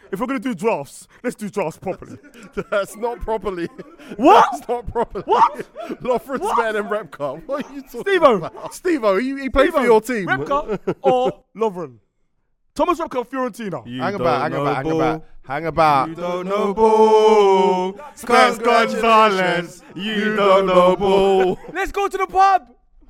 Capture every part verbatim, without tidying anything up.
if we're gonna do drafts, let's do drafts properly. That's not properly. What? That's not properly. What? Lovren's What? better than Repka. What are you talking Steve-O. about? Steve-O, he, he played for Steve-O, your team. Repka or Lovren? Thomas Repka, Fiorentina. You Hang don't about, hang know about, hang ball. about, hang about. You don't know ball. Scott Gonzalez. You don't know ball. Let's go to the pub.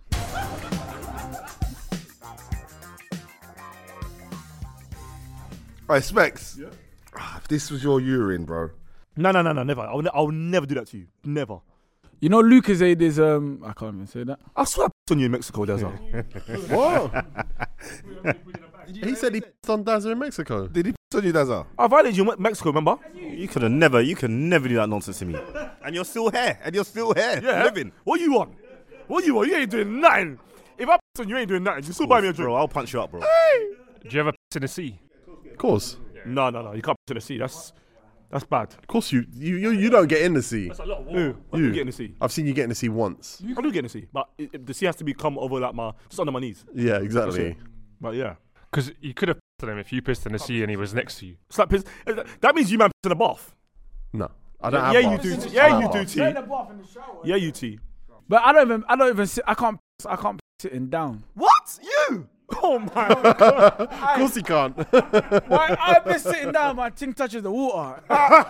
Alright, Specs. Yeah. If this was your urine, bro. No, no, no, no, never. I'll, ne- I'll never do that to you. Never. You know, Lucas Aid is um. I can't even say that. I swear I pissed on you in Mexico, Dazza. What? He said he pissed on Dazza in Mexico. Did he piss on you, Dazza? I violated you in Mexico, remember? You could have never, you could never do that nonsense to me. And you're still here. And you're still here. Yeah. Living. What you want? What you want? You ain't doing nothing. If I piss on you, you ain't doing nothing. You still buy me a drink. Bro, I'll punch you up, bro. Do you ever piss in the sea? Of course. No, no, no. You can't piss in the sea. That's that's bad. Of course you you you, you don't get in the sea. That's a lot of water. I You. do get in the sea. I've seen you get in the sea once. I do get in the sea, but it, it- the sea has to be come over like my just under my knees. Yeah, exactly. But yeah, Because you could have pissed on him if you pissed in the sea and he was next to you. it's like piss. That means you man piss in the bath. No. I don't have Yeah, you baths. do. I T- yeah, don't you have do. baths. T. Yeah, you T. But I don't even. I don't even. Sit, I can't. I can't be sitting down. What? You? Oh my god. Of course he can't. Why? I've been sitting down. My thing touches the water.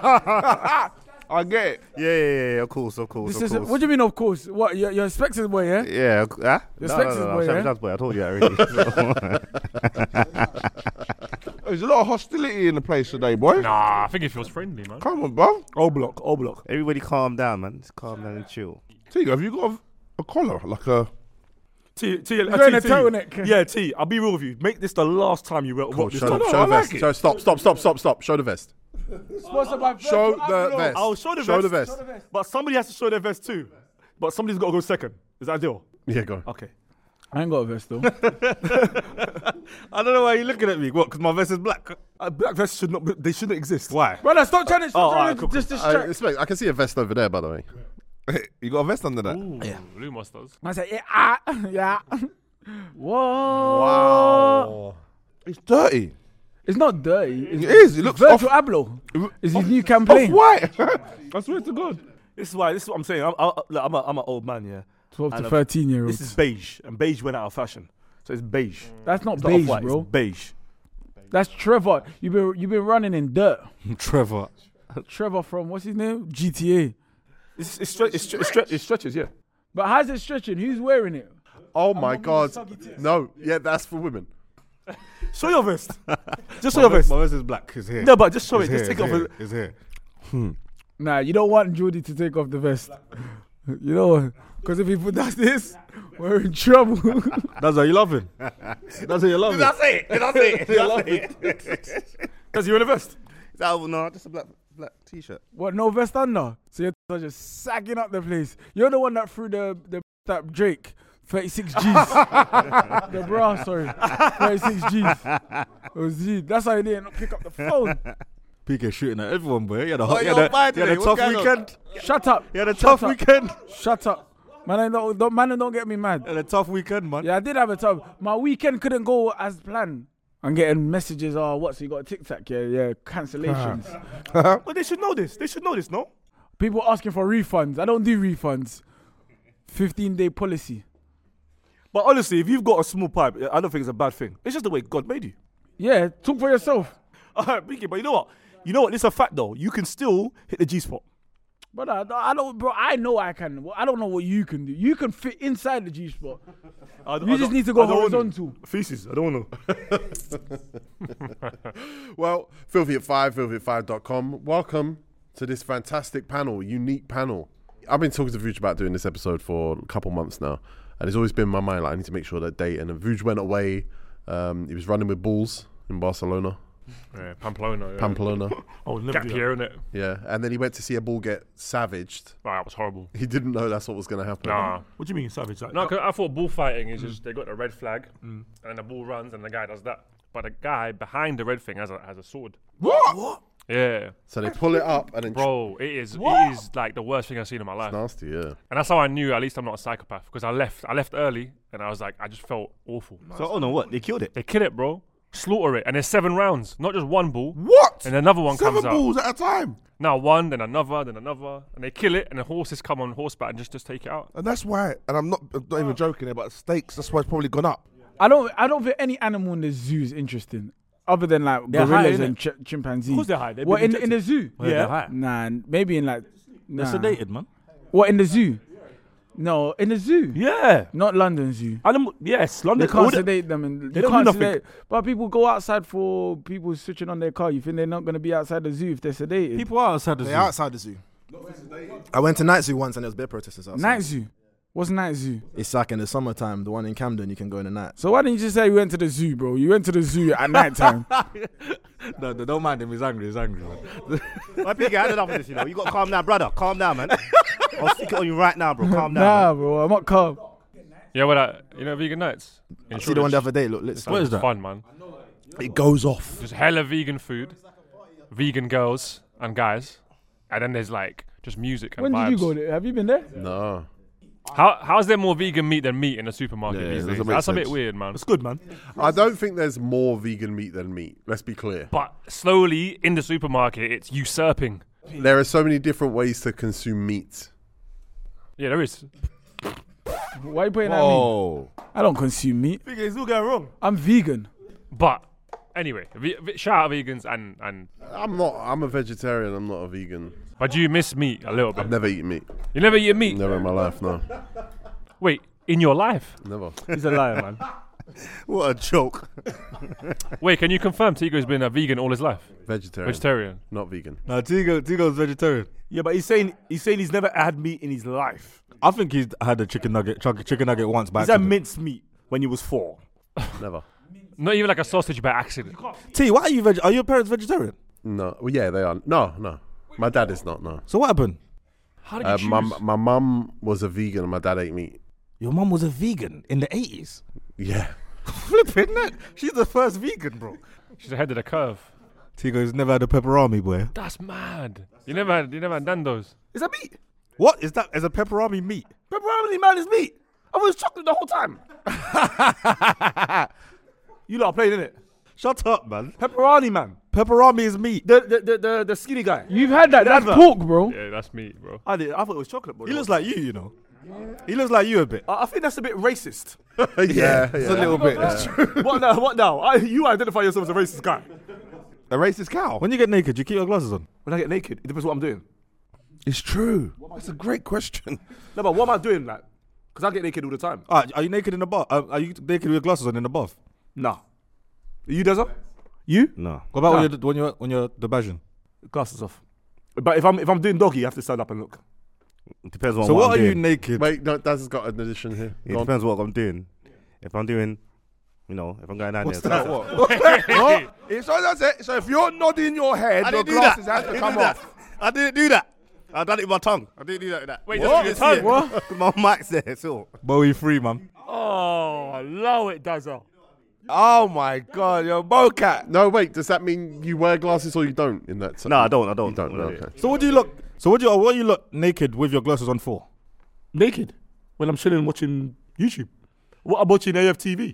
I get it. Yeah, yeah, yeah, yeah, of course, of course, This of is. course. What do you mean? Of course. What? You're, you're a Spectres boy, yeah? Yeah, huh? Your No, Spectres no, no, boy, no, yeah? Shams boy, I told you that already. There's a lot of hostility in the place today, boy. Nah, I think it feels friendly, man. Come on, bro. O block. O block. Everybody calm down, man. Just calm down and chill. T, have you got a, a collar? Like a... T. T. You're wearing a turtleneck. Yeah, T. I'll be real with you. Make this the last time you rock Cool, this. show, top. show I the like vest. it. Show, stop, stop, stop, stop, stop. Show the vest. Sponsored by Show Virgil the Abloh. vest. I'll show the Show vest. the vest. Show the vest. But somebody has to show their vest too. But somebody's got to go second. Is that a deal? Yeah, go on. Okay. I ain't got a vest though. I don't know why you're looking at me. What? Because my vest is black. Uh, black vests should not. Be, they shouldn't exist. Why? Brother, stop trying to. Stop Oh, trying alright, to cool, cool. just I, distract. expect, I can see a vest over there, by the way. You got a vest under that? Ooh, Lumos does. I said, yeah, ah, yeah. Whoa. Wow. It's dirty. It's not dirty. It's, It is. It looks Virgil off, Abloh is his new campaign. off-white. I swear to God. This is why. This is what I'm saying. I'm, I, look, I'm, a, I'm an old man. Yeah. twelve And to a- thirteen year This is olds. beige, and beige went out of fashion. So it's beige. That's not It's not beige, off-white, bro. It's beige. That's Trevor. You've been you've been running in dirt. Trevor. Trevor from what's his name? G T A. It's it's, stre- it's, stre- it's, stre- it stretches. Yeah. But how's it stretching? Who's wearing it? Oh my I'm God. soggy tits. No, yeah, that's for women. Show your vest. Just show My your vest. vest, my vest is black. It's here. No, but just show It's it. Just here, take it it's off. here, a- It's here. Nah, you don't want Jordy to take off the vest. You know what? Because if he does this, we're in trouble. That's how you love it. That's how you love it. That's it. That's it. That's it. Because you're in a vest. Oh, no, just a black black t-shirt. What, no vest under? So you're just sagging up the place. You're the one that threw the, the that Drake. thirty-six G's. The bra, sorry. thirty-six G's. It was G. That's how you didn't pick up the phone. P K shooting at everyone, boy. You had a, Oh, you you're had a, bad you had a today. tough What's going on? weekend. Shut up. You had a Shut tough up. weekend. Shut up. Man, I don't, don't, man, don't get me mad. You had a tough weekend, man. Yeah, I did have a tough. My weekend couldn't go as planned. I'm getting messages, oh, what, so you got a tic-tac? Yeah, yeah, cancellations. But they should know this. They should know this, no? People asking for refunds. I don't do refunds. fifteen-day policy. But honestly, if you've got a small pipe, I don't think it's a bad thing. It's just the way God made you. Yeah, talk for yourself. All right, Pinky, but you know what? You know what? It's a fact, though. You can still hit the G spot. But I, I don't, bro. I know I can. I don't know what you can do. You can fit inside the G spot. I, You I just don't- need to go I don't wanna- horizontal. Feces. I don't know. Well, filthy at five, filthy at five dot com. Welcome to this fantastic panel, unique panel. I've been talking to Vuj about doing this episode for a couple months now, and it's always been in my mind, like, I need to make sure that date. And then Vuj went away. Um, he was running with bulls in Barcelona, Yeah, Pamplona. Yeah. Pamplona. Oh, never Gap do that. year, innit? Yeah, and then he went to see a bull get savaged. Oh, that was horrible. He didn't know that's what was going to happen. Nah. What do you mean, savage? Like, No, cause I thought bullfighting is just they got the red flag and the bull runs and the guy does that. But the guy behind the red thing has a has a sword. What? What? Yeah, So they pull it up and then bro, it is What? it is like the worst thing I've seen in my life. nasty, yeah. And that's how I knew at least I'm not a psychopath because I left I left early and I was like I just felt awful. So, oh no, what? They killed it. They killed it, bro. slaughter it, and there's seven rounds, not just one bull. What? And another one Seven comes out. bulls at a time. Now one, then another, then another, and they kill it, and the horses come on horseback and just, just take it out. And that's why, and I'm not, I'm not even joking here, but steaks, that's why it's probably gone up. I don't. I don't think any animal in the zoo is interesting, other than like They're high, gorillas innit? and ch- chimpanzees. Of course they're high. They've What been in, in the zoo? Yeah. They're high. Nah, maybe in like. They're Nah. sedated, man. What in the zoo? No, in the zoo. Yeah. Not London Zoo. Animal, yes, London. They can't all the- sedate them, and they they don't can't do nothing. sedate. But people go outside for people switching on their car. You think they're not going to be outside the zoo if they're sedated? People are outside the zoo. They're outside the zoo. I went to Night Zoo once and there was bear protesters outside. Night zoo. What's night zoo? It's like in the summertime, the one in Camden, you can go in the night. So why didn't you just say you went to the zoo, bro? You went to the zoo at night time. No, no, don't mind him. He's angry. He's angry, man. My big I had enough of this, you know. You got to calm down, brother. Calm down, man. I'll stick it on you right now, bro. Calm down. Nah, man. bro, I'm not calm. Yeah, well, uh, you know, vegan nights. I see the one the other day. Look, let's What is that? Fun, man. It goes off. There's hella vegan food, vegan girls and guys, and then there's like just music and When vibes. did you go there? Have you been there? No. How how's there more vegan meat than meat in the supermarket Yeah, these it days? doesn't make That's a bit sense. weird, man. It's good, man. I don't think there's more vegan meat than meat. Let's be clear. But slowly in the supermarket, it's usurping. There are so many different ways to consume meat. Yeah, there is. Why you putting that at me? Oh. I don't consume meat. It's all going wrong. I'm vegan. But anyway, ve- ve- shout out vegans and and. I'm not. I'm a vegetarian. I'm not a vegan. But do you miss meat a little bit? I've never eaten meat. You never eat meat. Never in my life. No. Wait, in your life? Never. He's a liar, man. What a joke. Wait, can you confirm Tigo's been a vegan all his life? Vegetarian. Vegetarian. Not vegan. No, Tigo, Tigo's vegetarian. Yeah, but he's saying he's saying he's never had meat in his life. I think he's had a chicken nugget, chuck- chicken nugget once by He's had accident. minced meat when he was four. Never. Not even like a sausage by accident. T, why are you veg- Are your parents vegetarian? No. Well, yeah, they are. No, no. My dad is not. No. So what happened? How did you Uh, choose? my my mum was a vegan and my dad ate meat. Your mum was a vegan in the eighties. Yeah. Flipping that. She's the first vegan, bro. She's ahead of the curve. Tigo's never had a pepperami, boy. That's mad. You never had, you never had Nando's. Is that meat? What is that? Is a pepperami meat? Pepperoni, man, is meat. I was chocolate the whole time. You lot are playing, innit? Shut up, man. Pepperoni, man. Pepperami is meat. The the the the, the skinny guy. You've had that. That's Never. pork, bro. Yeah, that's meat, bro. I did. I thought it was chocolate, bro. He looks like you, you know. He looks like you a bit. I, I think that's a bit racist. yeah. yeah. It's a little bit. That's true. What now? What now? I, you identify yourself as a racist guy. A racist cow. When you get naked, you keep your glasses on. When I get naked, it depends what I'm doing. It's true. That's a great question. No, but what am I doing, like? Because I get naked all the time. Ah, are you naked in the bath? Uh, are you naked with your glasses on in the bath? Nah. You, Deza? You? No. What about Nah. when you're when you're when you're the Bajan? Glasses off. But if I'm if I'm doing doggy, you have to stand up and look. It depends on So what, what I'm are you doing. naked? Wait, no, Daz has got an addition here. It Go on. depends what I'm doing. If I'm doing, you know, if I'm going down What's there. that? What? No, it's, so that's it. So if you're nodding your head, I your didn't do that. glasses have I to didn't come do that. off. I didn't do that. I done it with my tongue. I didn't do that with that. Wait, What? just with your tongue? What? My mic's there, so. Bowie free, man. Oh, I love it, Dazza. Oh my God, you're a bocat. No, wait. Does that mean you wear glasses or you don't in that? No, I don't. I don't. You don't. No, Okay. So what do you look? So what do you? What do you look naked with your glasses on for? Naked. When I'm chilling watching YouTube. What I'm watching A F T V.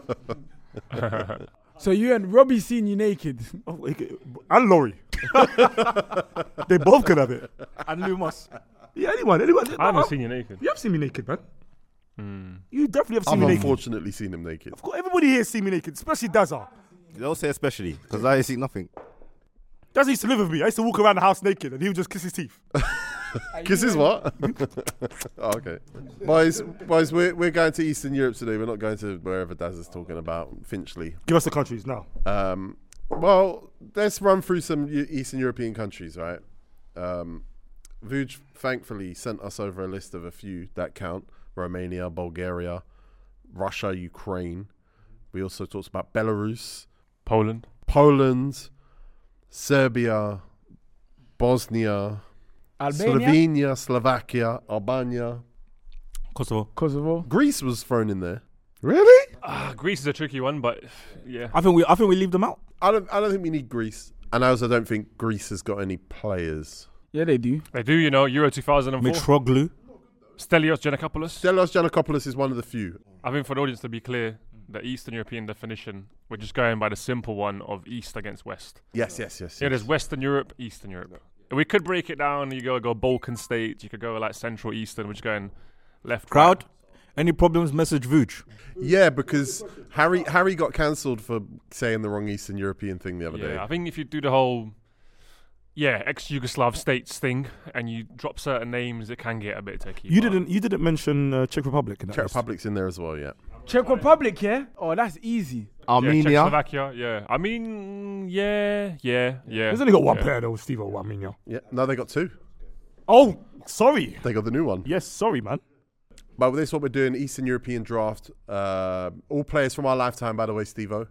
So you and Robbie seen you naked. Oh, okay. And Laurie. They both can have it. And Lumos. Yeah, anyone, anyone. I haven't seen you naked. You have seen me naked, man. You definitely have seen I've me naked. unfortunately seen him naked. Of course, everybody here has seen me naked, especially Dazza. Don't say especially, because I see nothing. Dazza used to live with me. I used to walk around the house naked and he would just kiss his teeth. Kisses what? Oh, okay. Boys, boys, we're, we're going to Eastern Europe today. We're not going to wherever Daz is talking about, Finchley. Give us the countries now. Um, well, let's run through some E- Eastern European countries, right? Um, Vuj thankfully sent us over a list of a few that count. Romania, Bulgaria, Russia, Ukraine. We also talked about Belarus, Poland. Poland, Serbia, Bosnia, Albania, Slovenia, Slovakia, Albania. Kosovo. Kosovo. Greece was thrown in there. Really? Ah, Greece is a tricky one, but yeah. I think we. I think we leave them out. I don't. I don't think we need Greece, and I also don't think Greece has got any players. Yeah, they do. They do, you know, Euro two thousand four. Mitroglou. Stelios Giannakopoulos. Stelos Giannakopoulos is one of the few. I think for the audience to be clear, the Eastern European definition we're just going by the simple one of East against West. Yes, yes, yes. Yeah, yes. there's Western Europe, Eastern Europe. We could break it down. You go go Balkan states. You could go like Central Eastern, which is going left. Crowd, right. any problems? Message Vuj. Yeah, because Harry Harry got cancelled for saying the wrong Eastern European thing the other Yeah, day. I think if you do the whole yeah ex-Yugoslav states thing and you drop certain names, it can get a bit tricky. You but- didn't. You didn't mention uh, Czech Republic in that Czech list. Republic's in there as well, yeah. Czech Republic, yeah? Oh, that's easy. Yeah, Armenia. Czechoslovakia, yeah. I mean, yeah, yeah, yeah. He's only got one yeah. player though, Steve Armenia. Yeah, no, they got two. Oh, sorry. They got the new one. Yes, sorry, man. But this is what we're doing, Eastern European draft. Uh, all players from our lifetime, by the way, Steve-O.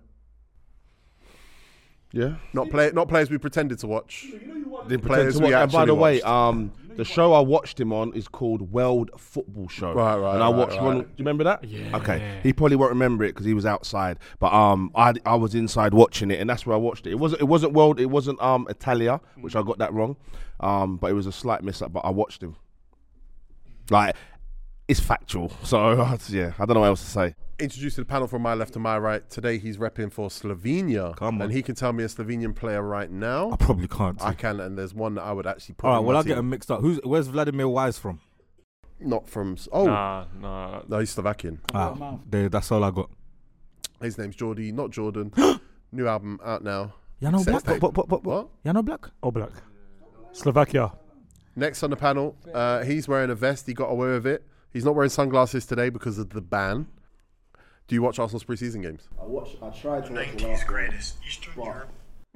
Yeah. Not play, not players we pretended to watch. They Players pretend to we watch. And by actually the way, watched. um, the show I watched him on is called World Football Show. Right, right, And I right, watched right. one. Do you remember that? Yeah. Okay. He probably won't remember it because he was outside. But um, I I was inside watching it, and that's where I watched it. It wasn't it wasn't World. It wasn't um Italia, which I got that wrong. Um, but it was a slight miss up. But I watched him. Like, it's factual. So yeah, I don't know what else to say. Introduced to the panel from my left to my right. Today he's repping for Slovenia. Come on. And he can tell me a Slovenian player right now. I probably can't. I can, and there's one that I would actually put All right. in Well, my I'll get team. them mixed up. Who's where's Vladimir Wise from? Not from... s- Oh, Nah, nah. no, he's Slovakian. Ah, they, that's all I got. His name's Geordie, not Jordan. New album out now. You know Sex black. tape. What, what, what, What? You know black. Oh, black. Slovakia. Next on the panel, uh, he's wearing a vest. He got away with it. He's not wearing sunglasses today because of the ban. Do you watch Arsenal's pre-season games? I watched. I tried to watch nineties greatest Eastern Europe.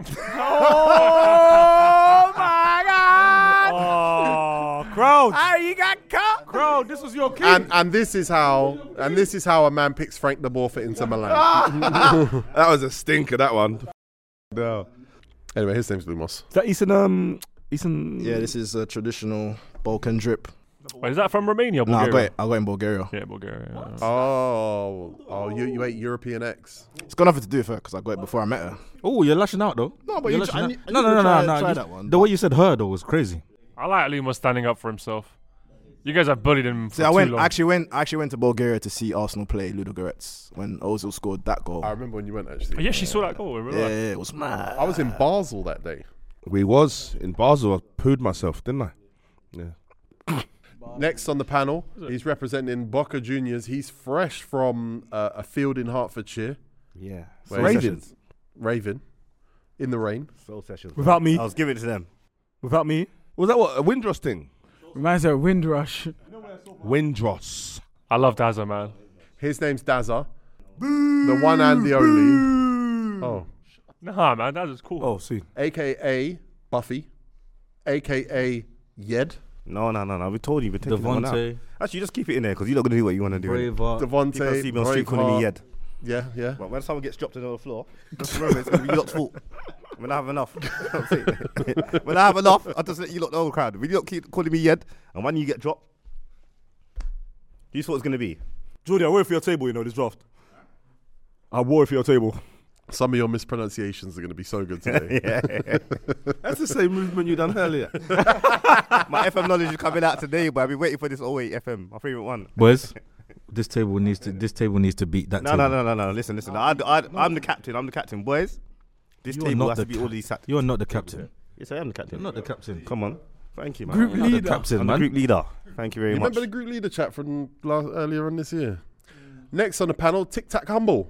Oh, my God. Oh, crowd. Ah, you got caught. Crowd, this was your king. And and this is how and this is how a man picks Frank de Boer for Inter Milan. That was a stinker. That one. No. Anyway, his name's Lumos. Is that Eastern, um, Eastern... Yeah, this is a traditional Balkan drip. Wait, is that from Romania or No, I Bulgaria? got it. I got it in Bulgaria. Yeah, Bulgaria. yeah. Oh, oh, you you ate European X. It's got nothing to do with her because I got it before I met her. Oh, you're lashing out though. No, but You're you tr- lashing I out. need- I no, need no, to no, try- no, no. try You- that one. The way you said her though was crazy. I like Luma standing up for himself. You guys have bullied him for See, I too went. long. I actually went. I actually went to Bulgaria to see Arsenal play Ludogorets when Ozil scored that goal. I remember when you went actually. yeah, she saw that goal. Remember yeah, that? yeah, it was mad. I was in Basel that day. We was in Basel. I pooed myself, didn't I? Yeah. Next on the panel, he's representing Boca Juniors. He's fresh from uh, a field in Hertfordshire. Yeah. Where Soul he's- Sessions. Raven. In the rain. Soul Sessions. Without me. I was giving it to them. Without me. Was that what a Windrush thing? Reminds me of Windrush. Windrush. I love Dazza, man. His name's Dazza. The one and the only. Oh. Nah, man, Dazza's cool. Oh, see. A K A Buffy. A K A Yed. No, no, no, no. We told you. We're taking one out. Devontae, Actually, just keep it in there because you're not going to do what you want to do. innit? Braveheart. People Devontae. see me on the street calling me Braveheart. Yed. Yeah, yeah. But when someone gets dropped on the floor, just remember it's going to be you lot's fault. When I have enough. That's it. When I have enough, I just let you lot know the crowd. When you lot keep calling me Yed, and when you get dropped, you thought it's going to be. Jordy, I wore it for your table, you know, this draft. I wore it for your table. Some of your mispronunciations are going to be so good today. Yeah. That's the same movement you done earlier. My F M knowledge is coming out today, but I've been waiting for this oh eight F M, my favourite one. Boys, this table needs to. This table needs to beat that No, table. no, no, no, no. Listen, listen. I, I, I'm the captain. I'm the captain. Boys, this You are table not has the to beat all these sat. You are not the captain. Yes, I am the captain. You're not the captain. Come on. Thank you, man. Group I'm You're not the leader. captain, the man. group leader. Thank you very You much. remember the group leader chat from last, earlier on this year? Next on the panel, Tic Tac Humble.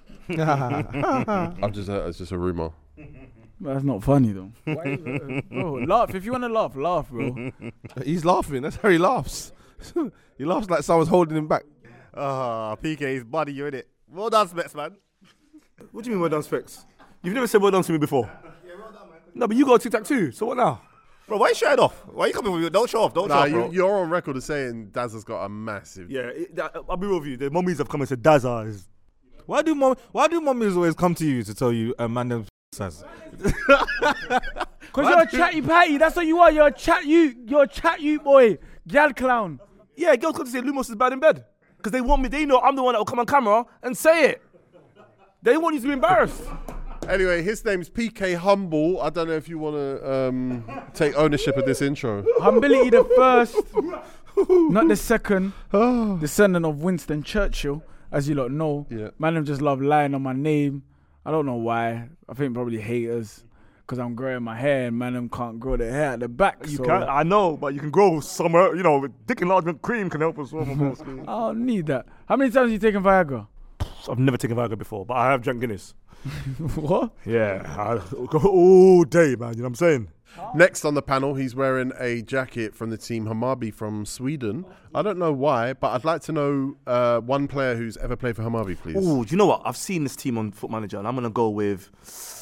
I'm just a, it's just a rumor. That's not funny though. Why is it- bro, laugh. If you want to laugh, laugh, bro. He's laughing. That's how he laughs. He laughs like someone's holding him back. Ah, P K's buddy, you're in it. Well done, Specs, man. What do you mean well done, Specs? You've never said well done to me before. No, but you got a tic tac too. So what now? Bro, why are you showing off? Why are you coming with me? Don't show off. Don't Nah, show off, you, bro. you're on record as saying Dazza's got a massive. Yeah, it, that, I'll be real with you. The mummies have come and said Dazza is. Why do mom? Why do mummies always come to you to tell you a man them says? Cause you're a chatty patty. That's what you are. You're a chat you. You're a chat you boy. Gal clown. Yeah, girls come to say Lumos is bad in bed because they want me. They know I'm the one that will come on camera and say it. They want you to be embarrassed. Anyway, his name's P K Humble. I don't know if you want to um, take ownership of this intro. Humility the first, not the second. Descendant of Winston Churchill, as you lot know. Yeah. Man, them just love lying on my name. I don't know why. I think probably haters. Because I'm growing my hair and man, them can't grow their hair at the back. You so can. I know, but you can grow somewhere. You know, dick enlargement cream can help us. Well, I don't need that. How many times have you taken Viagra? I've never taken Viagra before, but I have drank Guinness. What? Yeah, I go all day, man. You know what I'm saying? Next on the panel, he's wearing a jacket from the team Hammarby from Sweden. I don't know why, but I'd like to know uh, one player who's ever played for Hammarby, please. Oh, do you know what? I've seen this team on Foot Manager, and I'm gonna go with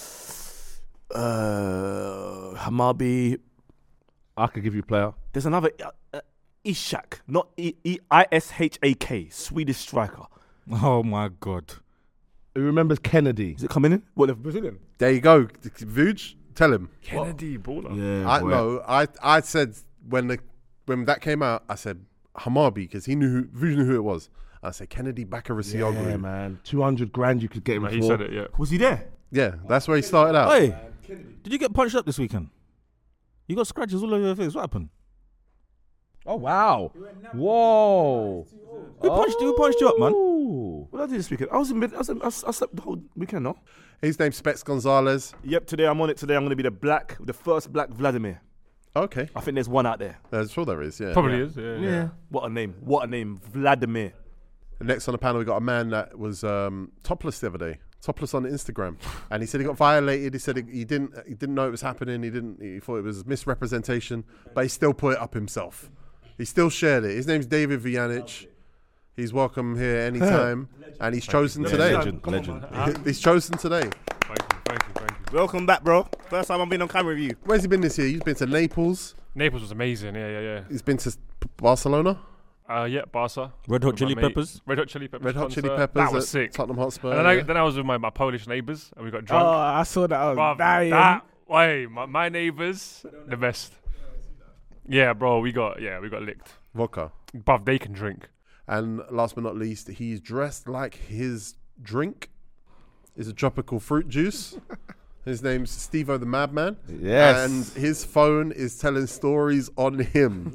uh, Hammarby. I could give you a player. There's another uh, uh, Ishak, not E- E- I S H A K, Swedish striker. Oh my God. Who remembers Kennedy? Is it coming in? What, the Brazilian? There you go. Vuj, tell him. Kennedy baller. Yeah, I boy. know. I I said when the when that came out, I said Hammarby because he knew who, Vuj knew who it was. I said Kennedy Bakarasioglu. Yeah, man. two hundred grand you could get him No, for. he said it, yeah. Was he there? Yeah, that's where he started out. Hey, did you get punched up this weekend? You got scratches all over your face. What happened? Oh, wow. Whoa. Who punched you? Who punched you up, man? Ooh. What did I do this weekend? I was in bed. I, was in, I, was, I slept the whole weekend, no? His name's Specs Gonzalez. Yep, today I'm on it. Today I'm going to be the black, the first black Vladimir. Okay. I think there's one out there. I'm sure there is, yeah. Probably is, yeah. Yeah. What a name. What a name. Vladimir. Next on the panel, we got a man that was um, topless the other day. Topless on Instagram. And he said he got violated. He said he, he didn't he didn't know it was happening. He didn't. He thought it was misrepresentation. But he still put it up himself. He still shared it. His name's David Vijanic. He's welcome here anytime. And he's chosen today. Legend, legend. He's chosen today. Thank you, thank you, thank you. Welcome back, bro. First time I've been on camera with you. Where's he been this year? He's been to Naples. Naples was amazing, yeah, yeah, yeah. He's been to P- Barcelona. Uh, yeah, Barca. Red Hot with Chili my mate. Peppers? Red Hot Chili Peppers. Red Hot concert. Chili Peppers. That was at sick. Tottenham Hotspur. And then, I, yeah. then I was with my, my Polish neighbours and we got Oh, drunk. I saw that. I was Bruv, dying. that way, my, my neighbours, the best. Yeah, bro, we got yeah, we got licked. Vodka. Bruv, they can drink. And last but not least, he's dressed like his drink is a tropical fruit juice. His name's Steve-O the Madman. Yes. And his phone is telling stories on him.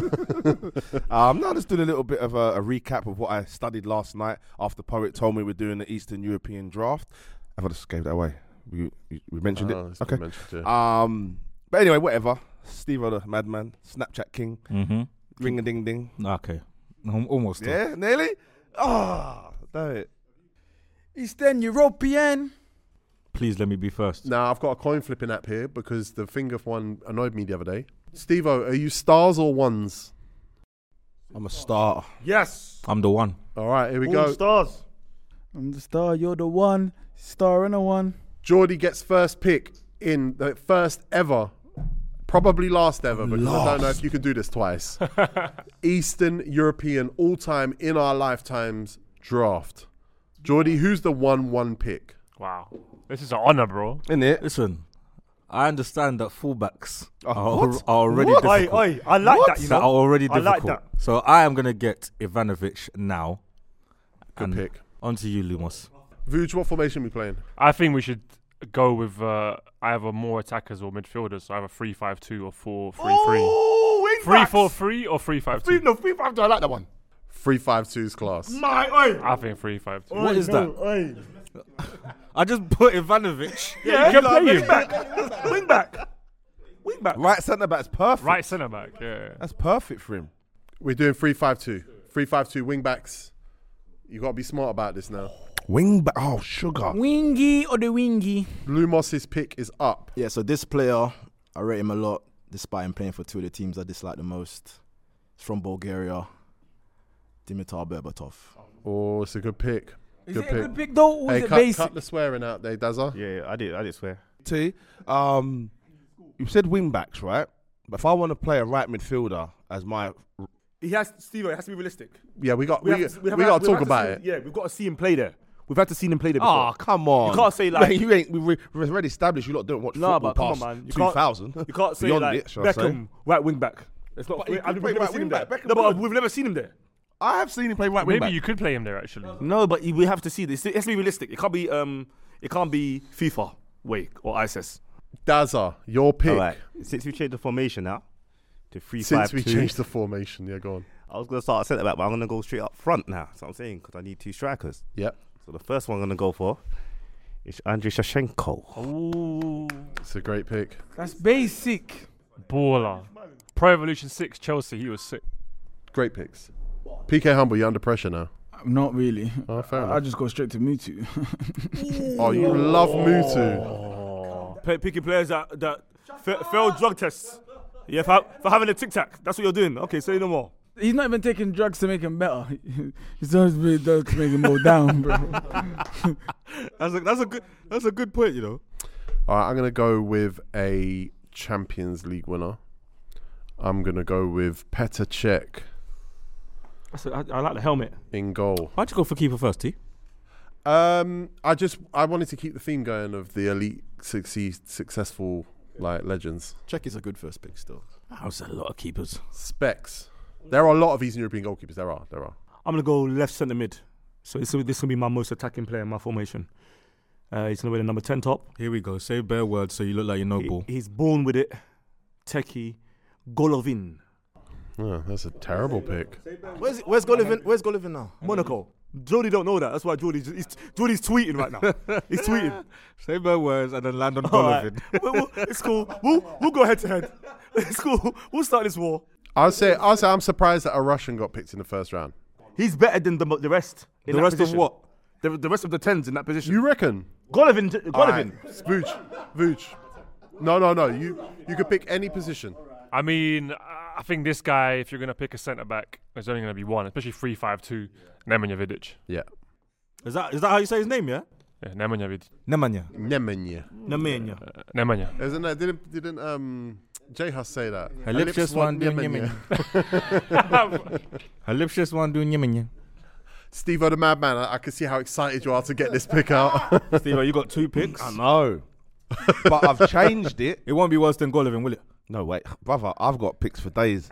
um, now just doing a little bit of a, a recap of what I studied last night after Poet told me we're doing the Eastern European draft. Have I just gave that away? We, we, we mentioned Oh, it? it's Okay. been mentioned, yeah. Um, but anyway, whatever. Steve-O the Madman, Snapchat King, Mm-hmm. ring-a-ding-ding. Okay. I'm almost there. Yeah, nearly? Oh, damn it. Eastern European. Please let me be first. Now, I've got a coin flipping app here because the finger one annoyed me the other day. Steve-O, are you stars or ones? I'm a star. Yes. I'm the one. All right, here we All go. stars. I'm the star. You're the one. Star and a one. Geordie gets first pick in the first ever, probably last ever, because I don't know if you can do this twice. Eastern European all-time in our lifetimes draft. Geordie, who's the one one pick? Wow. This is an honour, bro. In it? Listen, I understand that fullbacks Oh, are, what? al- are already Oi, difficult. oi, I like that, you That are know. already I difficult. like that. So I am going to get Ivanovic now. Good and pick. On to you, Lumos. Vuj, what formation we playing? I think we should go with uh, either more attackers or midfielders. So either three five two or four three three. Oh, wing three backs. four three or three five Three, two. no, three five two. I like that one. three five two's class. My, oi. I think three five two. What Oi, is no, that? oi. I just put Ivanovic. Yeah, you can like play wing him. back. Wing back. Wing back. Right centre back's perfect. Right centre back, yeah. That's perfect for him. We're doing three five two. three five two wing backs. You got to be smart about this now. Wing back. Oh, sugar. Wingy or the wingy. Lumos's pick is up. Yeah, so this player, I rate him a lot, despite him playing for two of the teams I dislike the most. He's from Bulgaria, Dimitar Berbatov. Oh, it's a good pick. Is Good it pick. a good pick though, or Hey, is it cut, basic? cut the swearing out there, Dazza. Yeah, I did. I did swear. T, um, you said wing backs, right? But if I want to play a right midfielder as my, He has, Steve, it has to be realistic. Yeah, we got we, we, have to- we have- got to we've talk had about see- it. Yeah, we've got to see him play there. We've had to see him play there before. oh come on, You can't say like- you ain't. We, we've already established you lot don't watch Nah, football but come on, past man. You two can't- thousand. You can't say Beyond like it, shall I say? Beckham, right wing back. It's not. But he we- could we've play never right seen him wing there. back. Beckham No, but could. we've never seen him there. I have seen him play right wing Maybe back. you could play him there actually. No, but we have to see this. It has to be realistic. It can't be. Um, it can't be FIFA way or I S S. Dazza, your pick. All right. Since we changed the formation now to three Since five we two, changed the formation, yeah, go on. I was going to start at centre back, but I'm going to go straight up front now. That's what I'm saying, because I need two strikers. Yep. So the first one I'm going to go for It's Andriy Shevchenko. Ooh. It's a great pick. That's basic. Baller. Pro Evolution six, Chelsea, he was sick. Great picks. P K Humble, you're under pressure now. Not really. Oh, fair I, enough. I just go straight to Mutu. Oh, you love Mutu. Play, picking players that, that fa- failed drug tests. Yeah, for, for having a tic tac. That's what you're doing. Okay, say no more. He's not even taking drugs to make him better. He's just doing drugs to make him go down, bro. That's a that's a good that's a good point, you know. All right, I'm gonna go with a Champions League winner. I'm gonna go with Petr Cech That's a, I, I like the helmet. in goal. Why'd you go for keeper first, T? Um, I just I wanted to keep the theme going of the elite, succeed, successful like legends. Czech is a good first pick still. That was a lot of keepers. Specs. There are a lot of Eastern European goalkeepers. There are. There are. I'm going to go left centre mid. So this will this will be my most attacking player in my formation. Uh, he's going to wear the number ten top. Here we go. Say bare words so you look like you know He, ball. he's born with it. Techie. Golovin. Oh, that's a terrible pick. Where's Where's Golovin? Where's Golovin now? Monaco. Jody don't know that. That's why Jody he's, Jody's tweeting right now. He's tweeting. Say bare words and then land on All right. Golovin. we'll, we'll, it's cool. We'll we'll go head to head. It's cool. We'll start this war. I'll say I'll say I'm surprised that a Russian got picked in the first round. He's better than the the rest. In The that rest of position. what? The, the rest of the tens in that position. You reckon? Golovin. Golovin. Vooch. Vooch. No, no, no. You you could pick any position. I mean, I think this guy, if you're going to pick a centre back, there's only going to be one, especially three five two, Nemanja Vidic. Yeah. Is that is that how you say his name, yeah? Yeah, Nemanja Vidic. Nemanja. Nemanja. Nemanja. Uh, Nemanja. Isn't that didn't didn't um J Hus say that? Her lips just want doing Nemanja. Her lips just want doing Nemanja. Steve O the Madman, I, I can see how excited you are to get this pick out. Steve, you got two picks. I know. But I've changed it. It won't be worse than Golovin, will it? No, wait. Brother, I've got picks for days.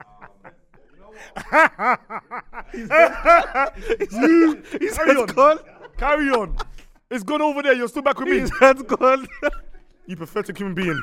His head's gone. Carry on. It's gone over there. You're still back with me. His head's gone. You pathetic human being.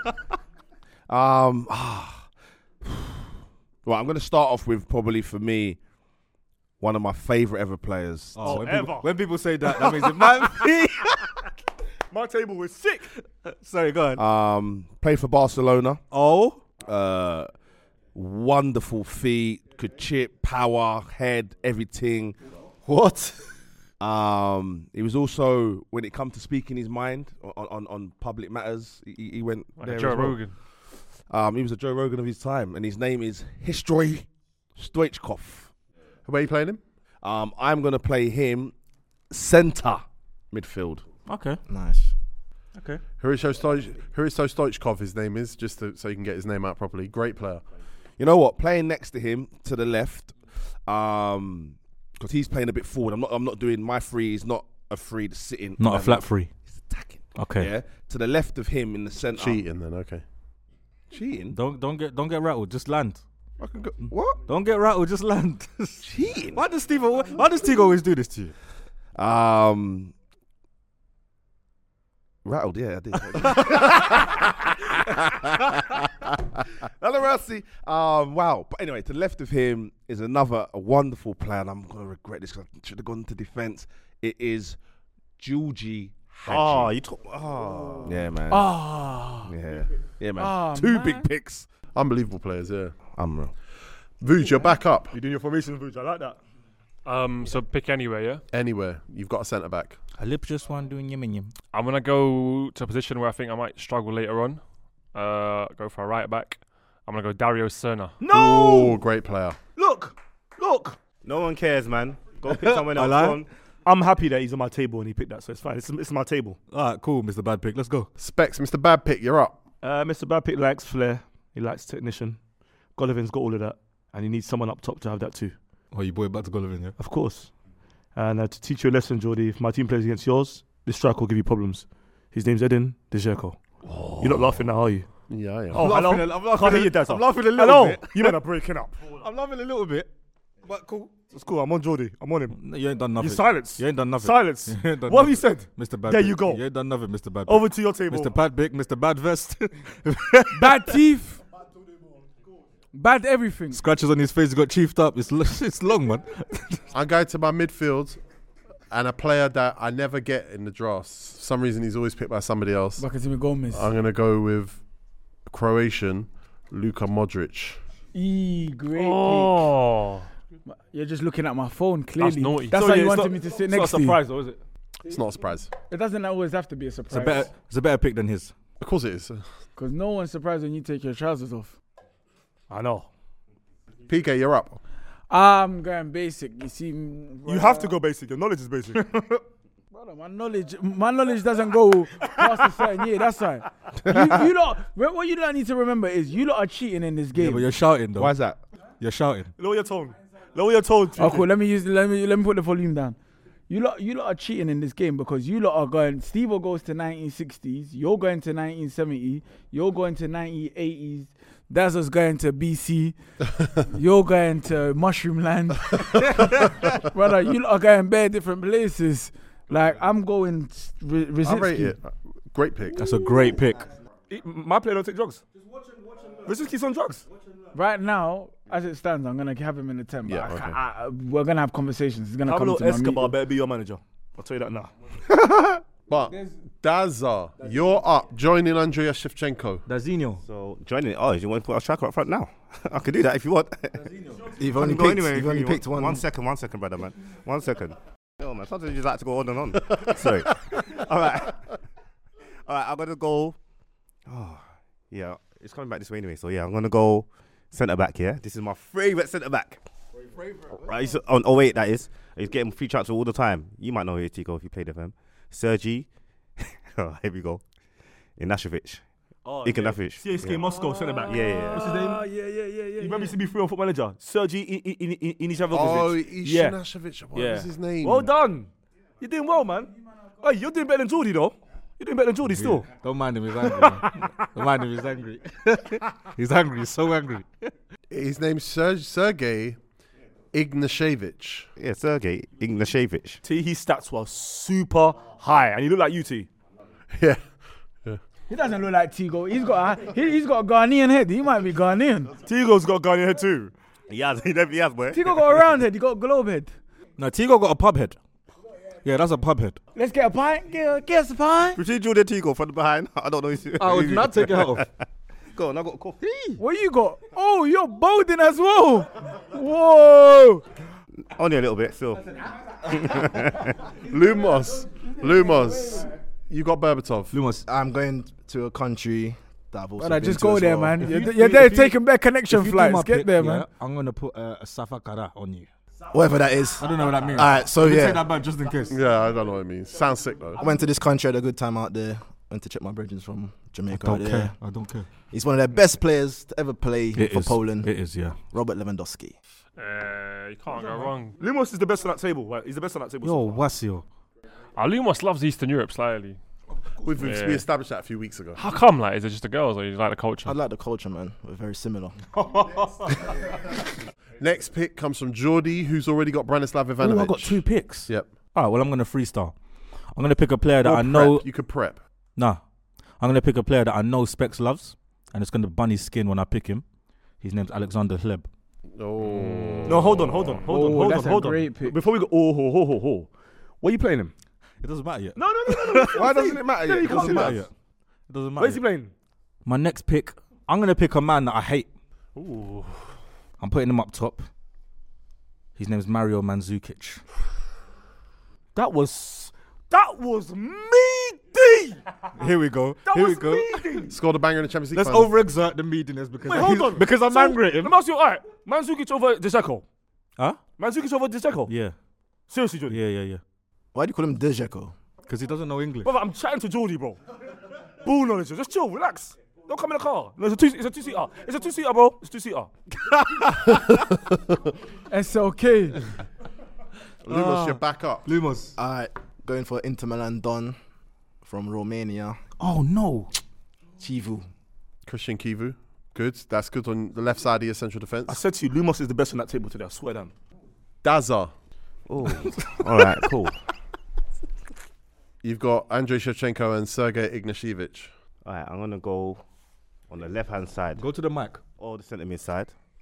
Um, ah. Well, I'm going to start off with probably for me one of my favourite ever players. Oh, when, ever. people, when people say that, that means it might be. My table was sick. Sorry, go ahead. Um, played for Barcelona. Oh, Uh, wonderful feet, could chip, power, head, everything. what? Um, he was also, when it come to speaking his mind on, on, on public matters, he, he went Like there Joe as well. Rogan. Um, he was a Joe Rogan of his time, and his name is Histroy Stoichkov. Where are you playing him? Um, I'm going to play him centre midfield. Okay. Nice. Okay. Hristo Stoich- Hristo Stoichkov, his name is, just to, so you can get his name out properly. Great player. You know what? Playing next to him to the left, um, because he's playing a bit forward. I'm not. I'm not doing my free. He's not a free to sit in. Not a Um, flat free. He's attacking. Okay. Yeah. To the left of him in the centre. Cheating then, okay. Cheating. Don't don't get don't get rattled. Just land. I can go, what? Don't get rattled. Just land. Cheating. Why does Steve? Why does Steve always do this to you? Um. Rattled, yeah, I did. Hello, Rossi. Um, wow. But anyway, to the left of him is another a wonderful player, and I'm going to regret this because I should have gone to defence. It is Georgie Hadji. Oh, you talk. Oh. Yeah, man. Ah. Yeah. Yeah, man. Ah, Two man. big picks. Unbelievable players, yeah. Unreal. Vooch, you're back up. You doing your formation, Vooch? I like that. Um, so pick anywhere, yeah? Anywhere. You've got a centre back. Her lips just want doing yim yim. I'm going to go to a position where I think I might struggle later on. Uh, go for a right back. I'm going to go Dario Serna. No! Oh, great player. Look! Look! No one cares, man. Go pick someone I else. lie. Go on. I'm happy that he's on my table and he picked that, so it's fine. It's, it's my table. All right, cool, Mister Bad Pick. Let's go. Specs, Mister Bad Pick, you're up. Uh, Mister Bad Pick likes flair. He likes technician. Golovin's got all of that. And he needs someone up top to have that too. Oh, you boy back to Golovin, yeah? Of course. And uh, to teach you a lesson, Jordy, if my team plays against yours, this striker will give you problems. His name's Edin Dzeko. Oh. You're not laughing now, are you? Yeah, I am. Oh, hello? laughing a- I'm laughing Can't a- hear your dad. I'm laughing a little Hello? bit. You men are breaking up. I'm laughing a little bit, but cool. It's cool. I'm on Jordy. I'm on him. No, you ain't done nothing. You silence. You ain't done nothing. Silence. You ain't done What have you nothing. said? Mister Bad There Pick. you go. You ain't done nothing, Mister Bad Pick. Over to your table. Mister Bad Pick, Mister Bad Vest. Bad teeth. Bad everything. Scratches on his face, he got chiefed up. It's, l- it's long, man. I'm going to my midfield. and a player that I never get in the drafts. For some reason, he's always picked by somebody else. Bakatimi Gomez. I'm going to go with Croatian, Luka Modric. E, great Oh. pick. You're just looking at my phone, clearly. That's naughty. That's So, how yeah, you it's wanted not- me to sit It's next not a to you. surprise, though, is it? It's not a surprise. It doesn't always have to be a It's a surprise. better, it's a better pick than his. Of course it is. Because no one's surprised when you take your trousers off. I know. P K, you're up. I'm going basic. You see, You have to go basic. Your knowledge is basic. brother, my knowledge, my knowledge doesn't go past a certain year. That's right. You, you lot, what you don't need to remember is you lot are cheating in this Yeah, game. but you're shouting though. Why is that? You're shouting. Lower your tone. Lower your tone. Oh, cool. Let me use. Let me let me put the volume down. You lot, you lot are cheating in this game because you lot are going. Steve goes to nineteen sixties. You're going to nineteen seventy. You're going to nineteen eighties. Dazza's going to B C. You're going to Mushroom Land. Brother, you lot are going bare different places. Like I'm going re- I rate Rosicki. it. Great pick. That's a great pick. My player don't take drugs. Rosicki's on drugs. Right now, as it stands, I'm gonna have him in the ten. But Yeah, I okay. can't- I, I, we're gonna have conversations. It's gonna Pablo come to my Escobar meeting. better be your manager. I'll tell you that now. But Dazza, you're up, joining Andrea Shevchenko. Dazinho. So joining. Oh, you want to put a striker up front now? I can do that if you want. You've I only can go picked, anywhere you've if only you picked want. one. One second, one second, brother, man. One second. Yo, man, sometimes you just like to go on and on. Sorry. All right. All right, I'm going to go. Oh, yeah, it's coming back this way anyway. So, yeah, I'm going to go centre back here. This is my favourite centre back. Right, he's on oh eight, that is. He's getting free chances all the time. You might know who Tico if you played with him. Sergei. Oh, here we go. Inashevich. Oh, Ignashevich. C S K Yeah. Moscow centre back. Yeah, yeah, yeah. What's his name? Ah, yeah, yeah, yeah, yeah. You remember C B three on Foot Manager? Sergei Inishavovich. Oh, Yeah. Ishinashevich. What Yeah. was his name? Well done. You're doing well, man. Hey, you're doing better than Geordie, though. You're doing better than Geordie still. Don't mind him, he's angry. man. Don't mind him, he's angry. He's angry, he's so angry. His name's Ser- Sergei Ignashevich. Yeah, Sergei Ignashevich. T, his stats were super high, and he looked like you, T. Yeah. He doesn't look like Tigo. He's got a, he, he's got a Ghanaian head. He might be Ghanaian. Tigo's got a gun in head too. He has, he definitely has, boy. Tigo got a round head. He got a globe head. No, Tigo got a pub head. Yeah, that's a pub head. Let's get a pint. Get, get us a pint. Between Jordan Tigo from the behind, I don't know. If you, I would not take it off. Go on, I got a coffee. What you got? Oh, you're bolding as well. Whoa. Only a little bit, still. Lumos. Lumos. You got Berbatov. Lumos. I'm going to a country that I've also Brother, been just to go as there, well. man. You're, you- you're if there you- taking back connection If you do my flights. Get pick, there, yeah, man. I'm gonna put uh, a Safakara on you. Whatever that is. I don't know what that means. All right, so Let me yeah. take that back just in case. Yeah, I don't know what it means. Sounds sick though. I went to this country, had a good time out there. Went to check my brethren from Jamaica. I don't out care. there. I don't care. He's one of the best players to ever play It for is. Poland. It is, yeah. Robert Lewandowski. Uh, you can't go wrong. Lumos is the best on that table. Right? He's the best on that table. Yo, so far. Wasio. Uh, Lumos loves Eastern Europe slightly. We've, we've- Yeah. We established that a few weeks ago. How come? Like, is it just the girls or you like the culture? I like the culture, man. We're very similar. Next pick comes from Geordie, who's already got Branislav Ivanovic. Oh, I got two picks. Yep. All right, well, I'm gonna freestyle. I'm gonna pick a player that Or I know. prep. You could prep. Nah, I'm gonna pick a player that I know Specs loves, and it's gonna bun his skin when I pick him. His name's Alexander Hleb. Oh. No, hold on, hold on, hold Oh, on, hold that's on, a hold on. great pick. Before we go, oh, ho, ho, ho, ho. What are you playing him? It doesn't matter yet. No, no, no, no. no. Why doesn't it matter Yeah, yet? you It can't doesn't do matter that. yet. It doesn't matter. Where's he yet. playing? My next pick, I'm gonna pick a man that I hate. Ooh. I'm putting him up top. His name's Mario Mandzukic. That was, that was meaty. Here we go. That Here was we go. meaty. Scored a banger in the Champions League Let's final. overexert the meatiness because Wait, he's- hold on. because I'm So, angry at him. Let me ask you, all right, Mandzukic over Dzeko. Huh? Mandzukic over Dzeko. Yeah, Seriously, Jordy. yeah, yeah, yeah. Why do you call him Dejeko? Because he doesn't know English. Brother, I'm chatting to Geordie, bro. Ball knowledge. Just chill, relax. Don't come in the car. No, it's a two. It's a two seater. It's a two seater, bro. It's two seater. S L K. Lumos, you're back up. Lumos. All right, going for Inter Milan Don from Romania. Oh no. Chivu. Christian Kivu. Good. That's good on the left side of your central I defence. said to you, Lumos is the best on that table today. I swear down. Dazza. Oh, all right, cool. You've got Andrei Shevchenko and Sergei Ignashevich. All right, I'm gonna go on the left hand side Go to the mic. or the centre mid side.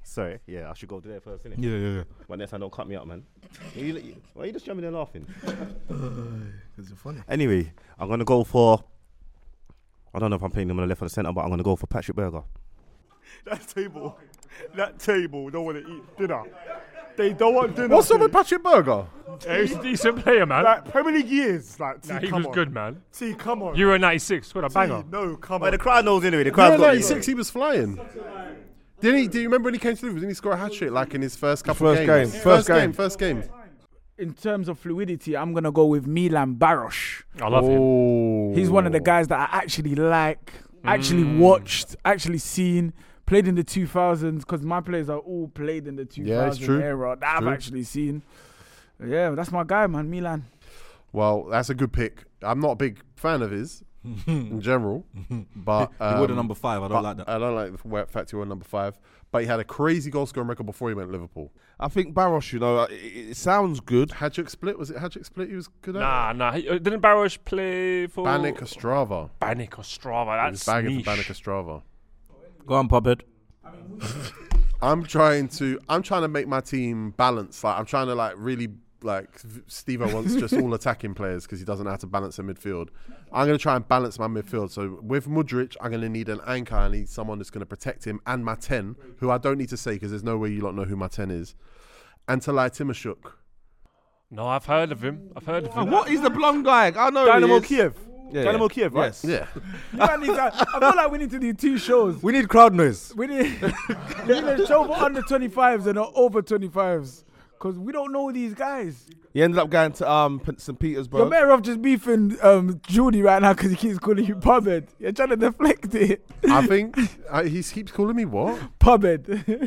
Sorry, yeah, I should go there first, innit? Yeah, yeah, yeah. But next time, don't cut me up, man. You, you, why are you just jumping there laughing? Because you're funny. Anyway, I'm going to go for, I don't know if I'm playing them on the left or the centre, but I'm going to go for Patrick Berger. That table, that table don't want to eat dinner. They don't want dinner. What's up with Patrick Berger? Yeah, he's a decent player, man. Like Premier League years, like T, Nah, he come was on. good, man. T, come on. Euro ninety-six, what a T, banger. no, come But on. the crowd knows anyway. The Yeah, crowd got ninety-six, he was flying. Didn't he? Do you remember when he came to Liverpool? Didn't he score a hat trick like in his first couple First of game, games? first game. game. First game. In terms of fluidity, I'm gonna go with Milan Baros. I love him. Oh. He's one of the guys that I actually like, actually Mm. watched, actually seen, played in the two thousands, because my players are all played in the two Yeah, it's thousand true. era that I've True. actually seen. Yeah, that's my guy, man, Milan. Well, that's a good pick. I'm not a big fan of his in general, but He wore the um, number five. I but don't like that. I don't like the fact he wore number five. But he had a crazy goal scoring record before he went to Liverpool. I think Barros, you know, it, it sounds good. Hat-trick split, was it Hat-trick split he was good at? Nah, nah. He, uh, didn't Baros play for... Banik Ostrava. Banik Ostrava, He was that's banging niche. for Banik Ostrava. Go on, Puppet. I'm trying to I'm trying to make my team balance. Like I'm trying to like really like Steve-O wants just all attacking players because he doesn't know how to balance a midfield. I'm going to try and balance my midfield. So with Mudryk, I'm going to need an anchor. I need someone that's going to protect him, and my ten, who I don't need to say because there's no way you lot know who my ten is. And Talay Timashuk. No, I've heard of him. I've heard of him. What? He's the blonde guy. I know. Dynamo he is. Kiev. Yeah, Dynamo yeah. Kiev, right? Yes. Yeah. You man need to- I feel like we need to do two shows. We need crowd noise. We need, we need a show for under twenty-fives and not over twenty-fives. Because we don't know these guys. He ended up going to um P- Saint You're Petersburg. better off just beefing um, Judy right now because he keeps calling you pubhead. You're trying to deflect it. I think uh, he keeps calling me what? Pubhead.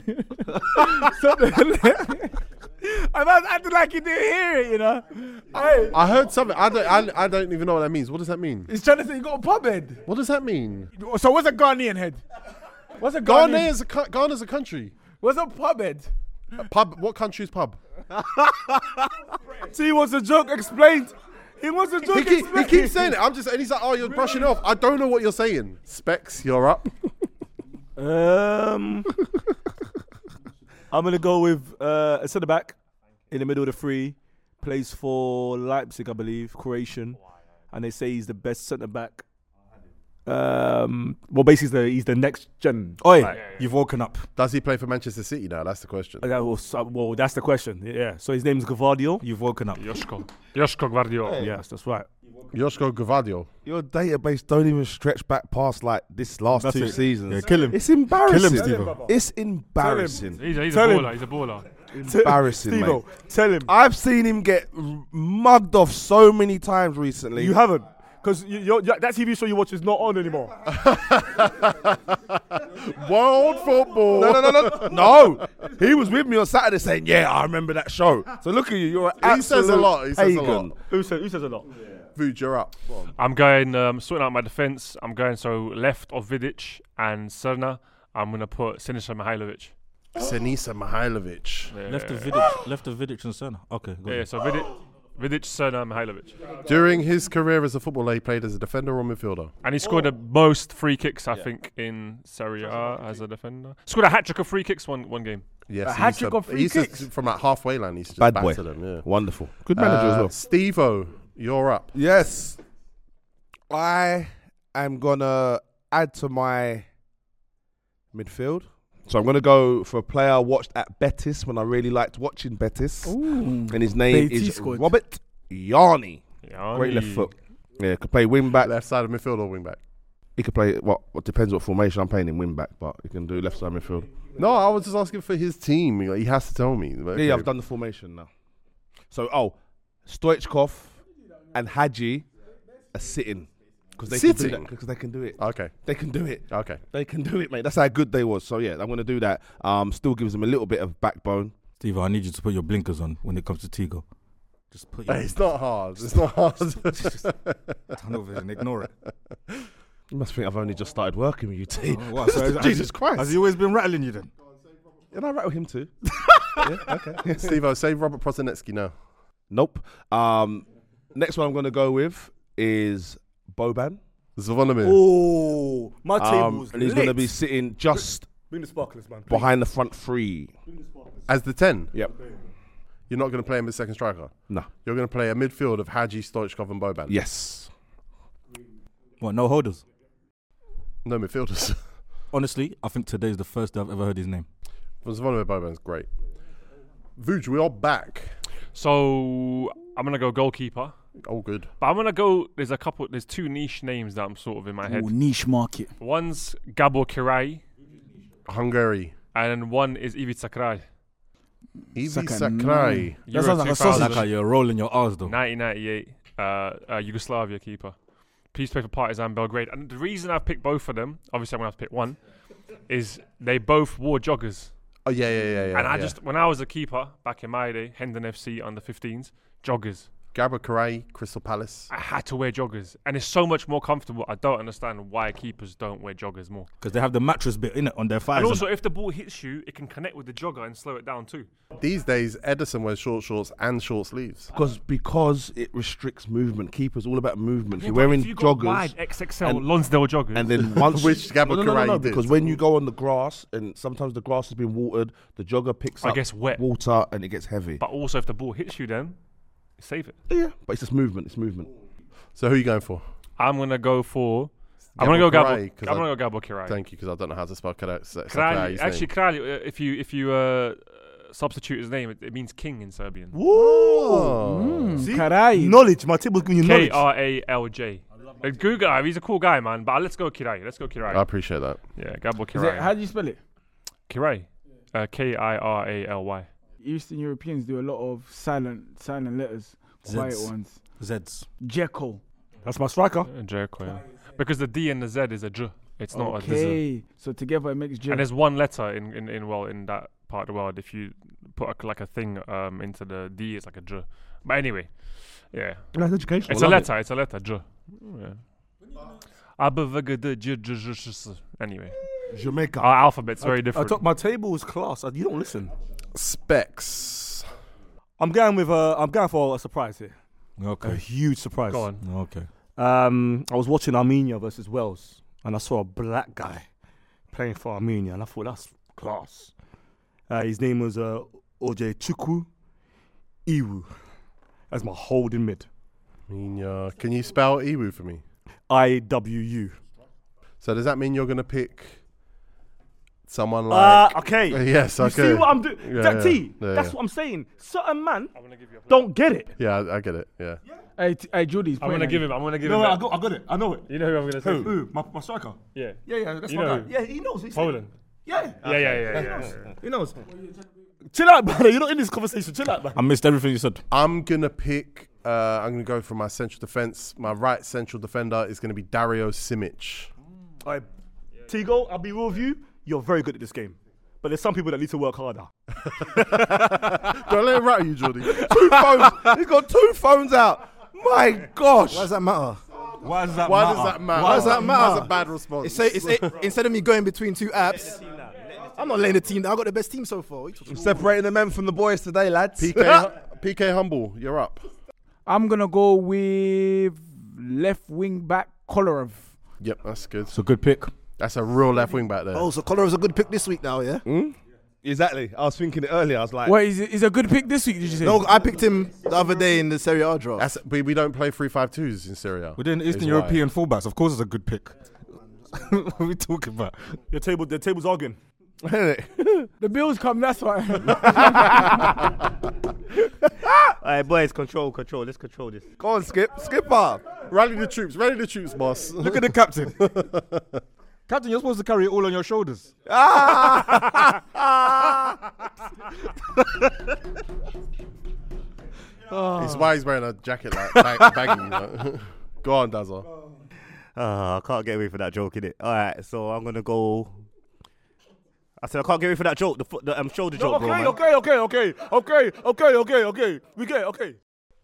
Something- I'm not acting like you didn't hear it, you know. Hey, I heard something. I don't. I, I don't even know what that means. What does that mean? he's trying to say you got a pubhead. What does that mean? So what's a Ghanaian head? What's a Ghanaian? Ghana is a co- Ghana's a country. What's a pubhead? A pub. What country is pub? See, he wants a joke explained. He wants a joke He, keep, he explained. keeps saying it. I'm just. And he's like, oh, you're brushing it off. I don't know what you're saying. Specs, you're up. Um, I'm gonna go with uh, a centre back in the middle of the three. Plays for Leipzig, I believe, Croatian, and they say he's the best centre back. Um, well, basically, he's the, he's the next gen. Oi, Right. you've woken up. Does he play for Manchester City now? That's the question. Uh, well, so- well, that's the question. Yeah. So his name's Gvardiol. You've woken up. Joshko. Joshko Guardiola. Yes, that's right. Joshko Gvardiol. Your database don't even stretch back past like this last That's two it. seasons. Yeah, kill him. It's embarrassing. Kill him, Steve-O. It's embarrassing. He's a, he's a Tell him. baller. He's a baller. Embarrassing, Steve-O, mate. tell him. I've seen him get r- mugged off so many times recently. You haven't. Because you, you're- that T V show you watch is not on anymore. World football. No, no, no, no, no. He was with me on Saturday saying, "Yeah, I remember that show." So look at you. You're an He says a absolute lot. He says a pagan. lot. Who says, who says a lot? Vuj, you're up. I'm going, um, sorting out my defence. I'm going, so left of Vidic and Serna, I'm going to put Sinisa Mihailovic. Senisa Mihailovic. Yeah. Left of Vidic, left of Vidic and Serna. Okay, go Yeah, ahead. so Vidic, Vidic, Serna, Mihailovic. During his career as a footballer, he played as a defender or midfielder. And he scored the most free kicks, I think, in Serie A as a defender. Scored a hat-trick of free kicks one, one game. Yes, A he hat-trick used to- of free he used to- kicks? from like halfway line. He used to just Bad back boy. to them. Yeah. Wonderful. Good manager as Uh, well. Steve-O, you're up. Yes. I am going to add to my midfield. So I'm going to go for a player I watched at Betis when I really liked watching Betis. Ooh. And his name Betis is squad. Robert Yarni. Yeah, Great left he- foot. Yeah, could play wing back. Left side of midfield or wing back? He could play, what, what depends what formation I'm playing in wing back, but he can do left side midfield. No, I was just asking for his team. He has to tell me. Yeah, yeah, I've done the formation now. So, oh, Stoichkov and Hadji are sitting. Because they, can do Sitting? that, 'cause they can do it. Okay, They can do it. okay. They can do it, mate. That's how good they was. So, yeah, I'm going to do that. Um, still gives them a little bit of backbone. Steve, I need you to put your blinkers on when it comes to Tigo. Just put your Hey, it's not hard. It's not hard. turn over and ignore it. You must think I've only just started working with you, T. Oh, wow, so has- Jesus Christ. Has he always been rattling you then? And I rattle him too. Yeah, okay. Steve-O, save Robert Prosinecki now. Nope. Um, next one I'm going to go with is Boban. Zvonimir. Oh, my Um, table's and he's going to be sitting just Bring the sparklers, man. behind the front three. As the ten? Yep. You're not going to play him as second striker? No. You're going to play a midfield of Hadji, Stoichkov and Boban? Yes. What, no holders? No midfielders. Honestly, I think today's the first day I've ever heard his name. Zvonimir Boban's great. Vuj, we are back. So I'm gonna go goalkeeper. Oh, good. But I'm gonna go. There's a couple. There's two niche names that I'm sort of in my head. Ooh, niche market. One's Gabor Kirai, Hungary. and one is Ivica Krai. Ivica Second, Krai. That sounds like a sausage. Like you're rolling your R's though. nineteen ninety-eight, uh, uh, Yugoslavia keeper. Please play for Partizan Belgrade. And the reason I've picked both of them, obviously I'm gonna have to pick one, is they both wore joggers. Oh, yeah, yeah, yeah. yeah and I yeah. just, when I was a keeper back in my day, Hendon F C under fifteens, joggers. Gabor Krai, Crystal Palace. I had to wear joggers, and it's so much more comfortable. I don't understand why keepers don't wear joggers more. Because they have the mattress bit in it on their thighs. And also, if the ball hits you, it can connect with the jogger and slow it down too. These days, Ederson wears short shorts and short sleeves. Because because it restricts movement. Keepers all about movement. Yeah, You're but wearing if you got joggers. wide X X L and- Lonsdale joggers. And then once Which Gabor no, no, no, Krai no, did. because when you go on the grass and sometimes the grass has been watered, the jogger picks I up guess wet. water and it gets heavy. But also, if the ball hits you, then save it. Yeah, but it's just movement. It's movement. So who are you going for? I'm gonna go for. I'm Gabor gonna go Krai, Gabor. 'cause I'm I- gonna go Gabor Kirai. Thank you, because I don't know how to spell Krai. Kralj, actually, Kralj, uh, if you if you uh, substitute his name, it, it means king in Serbian. Whoa. Mm, See? Karai. Knowledge. My table's giving you K knowledge. R A L J. Uh, Google, uh, he's a cool guy, man. But uh, let's go Kirai. Let's go Kirai. I appreciate that. yeah, Gabor Is it, Kirai. how do you spell it? Kirai. Uh, K I R A L Y. Eastern Europeans do a lot of silent silent letters, quiet Zeds. ones. Zeds. Jekyll. That's my striker. Uh, Jericho, yeah. Because the D and the Z is a J. It's not a Z. Okay, so together it makes J. And there's one letter in, in, in well in that part of the world. If you put a, like a thing um into the D, it's like a J. But anyway, yeah. That's education. It's a letter. It's a letter. J. Yeah. A B V G D J J J J S. Anyway, Jamaica. our alphabet's very I different. thought my table was class. Uh, You don't listen. Specs. I'm going with uh, I'm going for a surprise here. A Okay. huge surprise. Go on. Okay. Um, I was watching Armenia versus Wales, and I saw a black guy playing for Armenia, and I thought that's class. Uh, his name was uh, Ojechukwu Iwu. That's my holding mid. mean, uh, can you spell Iwu for me? I W U. So does that mean you're going to pick someone Ah, like... okay. Yes, You okay. see what I'm doing? Yeah, That yeah. T, Yeah, that's yeah. what I'm saying. Certain man I'm gonna give you a don't get it. Yeah, I, I get it, yeah. Hey, t- hey Judy's I'm gonna give him. I'm gonna give No, him. no, I that. got, I got it. I know it. You know who I'm gonna say? Who? Who? My, my striker. Yeah. Yeah, yeah, that's You my know guy. who? Yeah, he knows. He said- Poland. Yeah. Yeah, yeah, yeah, yeah. yeah. He knows. Chill out, brother. You're not in this conversation. Chill out, man. I missed everything you said. I'm going to pick... Uh, I'm going to go for my central defence. My right central defender is going to be Dario Simic. All right, Tigo, I'll be real with you. You're very good at this game. But there's some people that need to work harder. Don't let him rattle you, Jordy. Two phones. He's got two phones out. My gosh. Why does that matter? Why does that Why does that matter? Why does that matter? That's a bad response. It's, a, it's a, instead of me going between two apps, I'm not laying the team down. I got the best team so far. What are you talking I'm about? separating the men from the boys today, lads. P K, P K Humble, you're up. I'm gonna go with left wing back Kolarov. Yep, that's good. It's a good pick. That's a real left wing back there. Oh, so Kolarov is a good pick this week now, yeah? Exactly. I was thinking it earlier. I was like, Wait, is it, is a good pick this week? Did you say? No, I picked him the other day in the Serie A draft. That's, we, we don't play three five twos in Syria. We're doing Eastern Is European fullbacks. Of course, it's a good pick. What are we talking about? Your table, the table's arguing. The bills come. That's why. Alright, boys, control, control. Let's control this. go on, Skip. Skipper. Rally the troops, rally the troops, boss. Look at the captain. Captain, you're supposed to carry it all on your shoulders. It's why he's wearing a jacket like bag, baggy. You know? Go on, Dazza. Uh, I can't get away from that joke, innit? Alright, so I'm gonna go. I said I can't get away from that joke, the, foot, the um, shoulder joke, bro. okay, man. okay, okay, okay, okay, okay, okay, okay. We get it, okay.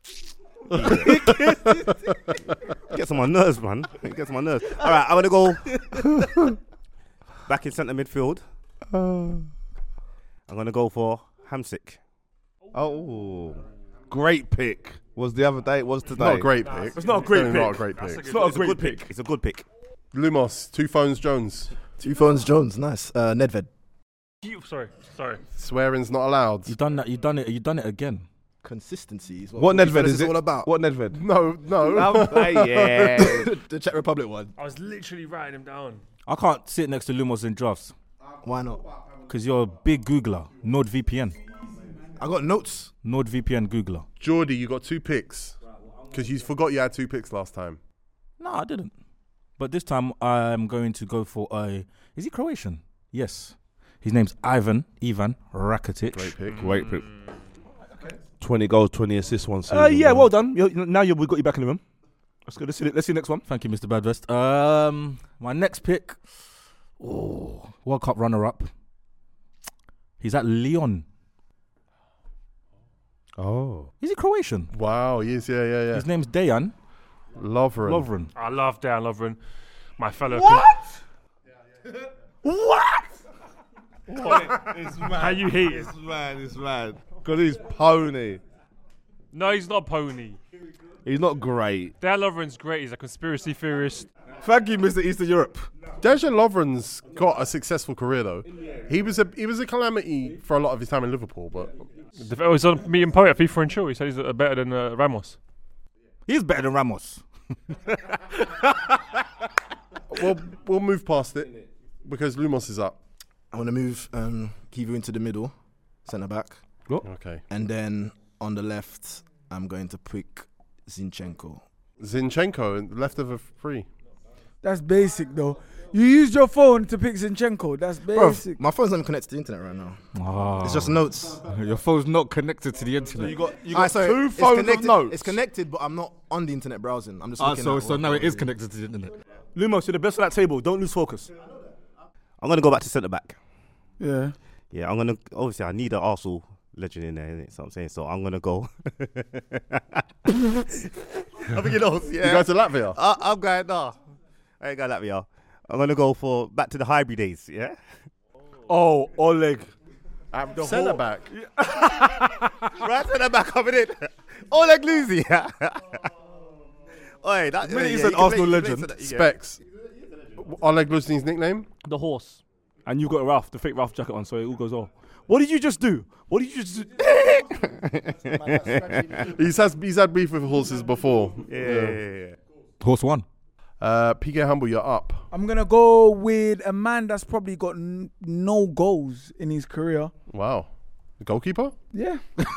Gets on my nerves, man. It gets on my nerves. Alright, I'm gonna go back in centre midfield. I'm gonna go for Hamsik. Oh, great pick. Was the other day? It was today. Not a great pick. It's not a great Definitely pick. Not a great pick. It's not a It's a great good pick. It's a good pick. Lumos, two phones, Jones. Two phones, Jones. Nice. Uh, Nedved. You, sorry, sorry. Swearing's not allowed. You done that? You done it? You done it again? Consistency is what, What what Nedved is it? all about. What Nedved? No, no. yeah. The Czech Republic one. I was literally writing him down. I can't sit next to Lumos in drafts Why not? because you're a big Googler. NordVPN. I got notes. NordVPN Googler. Geordie, you got two picks. Because you forgot you had two picks last time. No, I didn't. But this time I'm going to go for a. Is he Croatian? Yes. His name's Ivan Ivan Rakitic. Great pick. Great pick. twenty goals, twenty assists one season. Uh, yeah, man. well done. You're, now you we've got you back in the room. Let's go. Let's see. Let's see the next one. Thank you, Mister Badvest. Um, my next pick, oh, World Cup runner-up. He's at Lyon. Oh. Is he Croatian? Wow, yes, yeah, yeah, yeah. His name's Dejan Lovren. Lovren. I love Dan Lovren, my fellow. What? What? How you hate? It's mad, it's mad. Because he's pony. No, he's not pony. He's not great. Dan Lovren's great. He's a conspiracy theorist. Thank you, Mister Eastern Europe. Dejan Lovren's got a successful career though. He was a he was a calamity for a lot of his time in Liverpool, but The- Oh, he's on Meeting Poet at FIFA and Chill. He said he's uh, better than uh, Ramos. He's better than Ramos. we'll we'll move past it because Lumos is up. I want to move um, Kivu into the middle, centre back, Okay. and then on the left, I'm going to pick Zinchenko. Zinchenko, left of a free. That's basic though. You used your phone to pick Zinchenko. That's Bro, basic. my phone's not even connected to the internet right now. Oh. It's just notes. Your phone's not connected to the internet. You got, you Alright, got sorry, two it's phones connected, of notes. It's connected, but I'm not on the internet browsing. I'm just Ah, looking so at so what- now it what is it connected to the internet. Lumos, you're the best on that table. Don't lose focus. I'm gonna go back to centre back. Yeah. Yeah, I'm gonna obviously I need an Arsenal legend in there, innit? So I'm saying, so I'm gonna go. I think you know, yeah. You go to Latvia? I, I'm going no. I ain't going Latvia. I'm gonna go for back to the Highbury days. Yeah. Oh, Oleg. At centre back. Right centre back coming in. Oleg Lucy. Oi, that The minute he yeah, said you can Arsenal play- you can legend. play centre- Specs. Oleg Luzin's nickname? The horse. And you've got a Ralph, the fake Ralph jacket on, so it all goes off. What did you just do? What did you just do? he's, has, he's had beef with horses before. Yeah, yeah, yeah, yeah. Horse one. Uh, P K Humble, you're up. I'm gonna go with a man that's probably got n- no goals in his career. Wow. The goalkeeper? Yeah.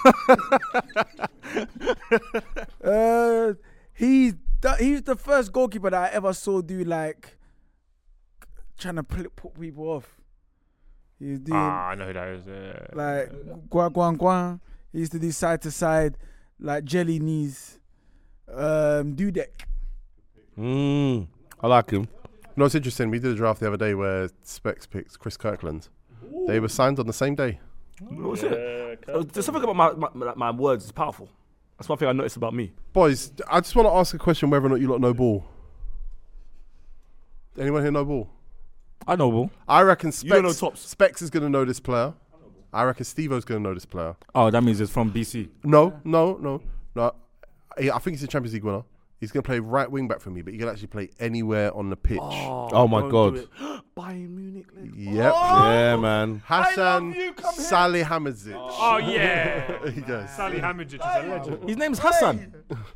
uh, he's the, he's the first goalkeeper that I ever saw do like trying to pl- put people off. He's doing Ah, I know who that is. Yeah. like guan guan guan. He used to do side to side, like jelly knees. Um, Dudek. Mm, I like him. No, it's interesting. We did a draft the other day where Specs picked Chris Kirkland. They were signed on the same day. What's it? Uh, There's something about my, my, my words is powerful. That's one thing I noticed about me. Boys, I just want to ask a question whether or not you lot know ball. Anyone here know ball? I know, Will. I reckon You don't know Specs, tops. Specs is going to know this player. I reckon Steve-O's going to know this player. Oh, that means it's from B C. No, no, no, no. I I think he's a Champions League winner. He's going to play right wing back for me, but he can actually play anywhere on the pitch. Oh, my don't God. do it. Bayern Munich. let's- Yep. Yeah, man. Hassan Salihamidzic. Oh yeah. There he goes. Sally Hamidzic is a legend. His name's Hassan.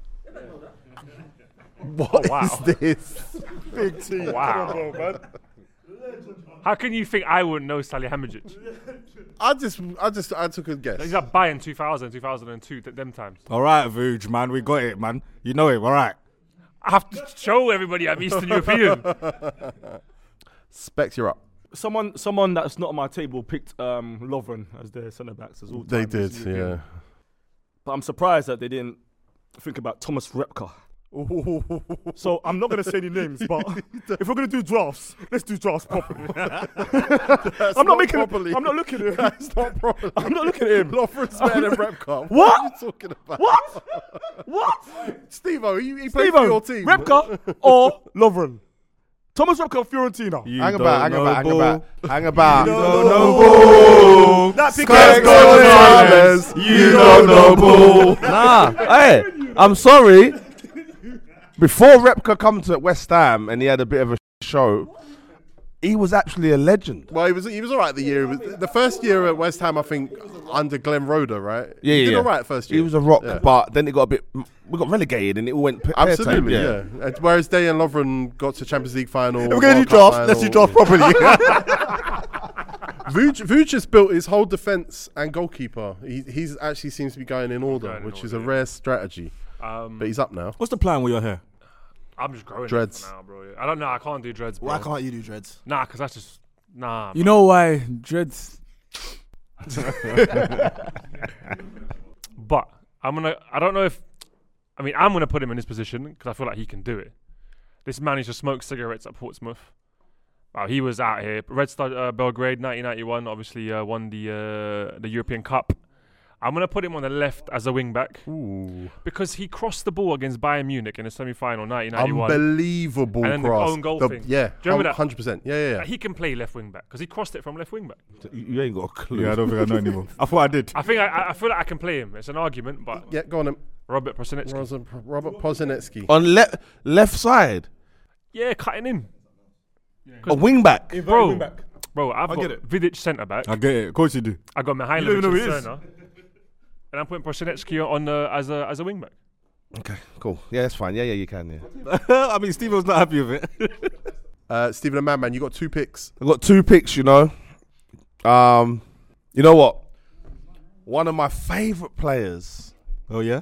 What is wow. this? Big team. Wow. How can you think I wouldn't know Sally Hamidzic? I just, I just, I took a guess. He's at Bayern two thousand, two thousand two, th- them times. All right, Vuj, man. We got it, man. You know it. All right. I have to show everybody I'm Eastern European. Specs, you're up. Someone, someone that's not on my table picked um, Lovren as their centre backs as all. They time did, Eastern European. yeah. But I'm surprised that they didn't think about Thomas Repka. So I'm not going to say any names, but if we're going to do drafts, let's do drafts properly. I'm not making properly. it. I'm not looking at him. That's not properly. I'm not looking at him. Lovren's better than Repka. What? What? are you talking about? What? What? Steve-O, he, he played Steve-O, for your team. Repka or Lovren? Thomas Repka, Fiorentina. You Hang don't about, hang know about, hang ball. about, hang about. You You don't don't know know That Specs Gonzalez. Gonzalez. You don't know ball. Nah, hey, I'm sorry. Before Repka come to West Ham and he had a bit of a show, he was actually a legend. Well, he was he was all right the year. It was, the first year at West Ham, I think, under Glenn Roeder, right? Yeah, he yeah, did yeah. all right first year. He was a rock, Yeah. but then it got a bit. We got relegated, and it all went. p- Absolutely, pear-time, yeah. And whereas Dejan Lovren got to Champions League final. We're going to do World Cup draft. Let's do final. draft properly. Vuj, Vuj has built his whole defence and goalkeeper. He he's actually seems to be going in order, Going in which is order, a rare strategy. Um, But he's up now. What's the plan with your hair? I'm just growing Dreads. it for now, bro. I don't know. I can't do dreads, bro. Why can't you do dreads? Nah, because that's just nah. You know why dreads? But I'm gonna. I don't know if. I mean, I'm gonna put him in this position because I feel like he can do it. This man used to smoke cigarettes at Portsmouth. Wow, he was out here. Red Star uh, Belgrade, nineteen ninety-one. Obviously, uh, won the uh, the European Cup. I'm gonna put him on the left as a wing back Ooh. because he crossed the ball against Bayern Munich in the semi-final, nineteen ninety-one. Unbelievable And then the cross. own goal The- thing. Yeah, Do you remember that? one hundred percent. Yeah, yeah, yeah. He can play left wing back because he crossed it from left wing back. You, you ain't got a clue. Yeah, I don't think I know anymore. I thought I did. I think I, I- I feel like I can play him. It's an argument, but Yeah, go on then. Robert Prosinecki. Rosa- Robert Pozinetsky. On le- left side, Yeah, cutting in. a wing back. Bro, bro, I've I got get it. Vidic centre back. I get it. Of course you do. I got You don't Mihailovic even know and who he is. Cerna. And I'm putting Prosinecki on uh, as a as a wing back. Okay, cool. Yeah, that's fine. Yeah, yeah, you can. Yeah. I mean, Steve was not happy with it. Uh, Stephen and Madman, you got two picks. I got two picks. You know, um, you know what? One of my favorite players Oh, yeah?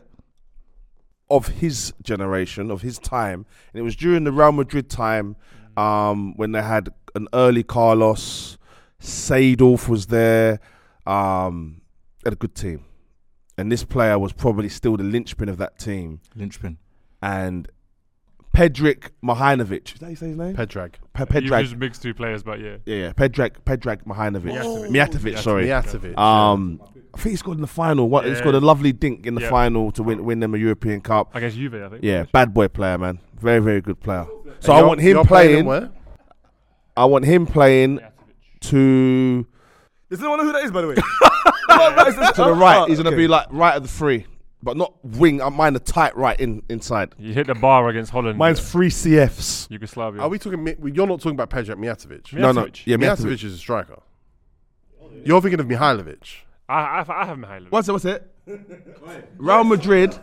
of his generation, of his time, and it was during the Real Madrid time, um, when they had an early Carlos, Seedorf was there, um, had a good team, and this player was probably still the linchpin of that team, Linchpin. and Pedrick Mihajlovic. Is that how you say his name? Pedrag. Pe- You Pedrag. just mixed two players, but yeah. Yeah, yeah, Pedrag, Pedrag Mihajlovic. Mijatovic. Mijatovic, sorry. Mijatovic. Um, I think he scored in the final. What? He Yeah. scored a lovely dink in the Yeah. final to win win them a European Cup. Against Juve, I think. Yeah, bad boy player, man. Very, very good player. So And I you're- want him you're playing. where? I want him playing to Does anyone know who that is, by the way? to the right. He's gonna be like right at the free, but not wing. I mine a tight right in inside. You hit the bar against Holland. Mine's three C Fs. Yugoslavia. Are we talking? Mi- You're not talking about Pedrag Mijatovic. No, no. Mijatovic. Yeah, Mijatovic Mijatovic. is a striker. You're thinking of Mihailovic. I, I, I have Mihailovic. What's it? What's it? Real Madrid.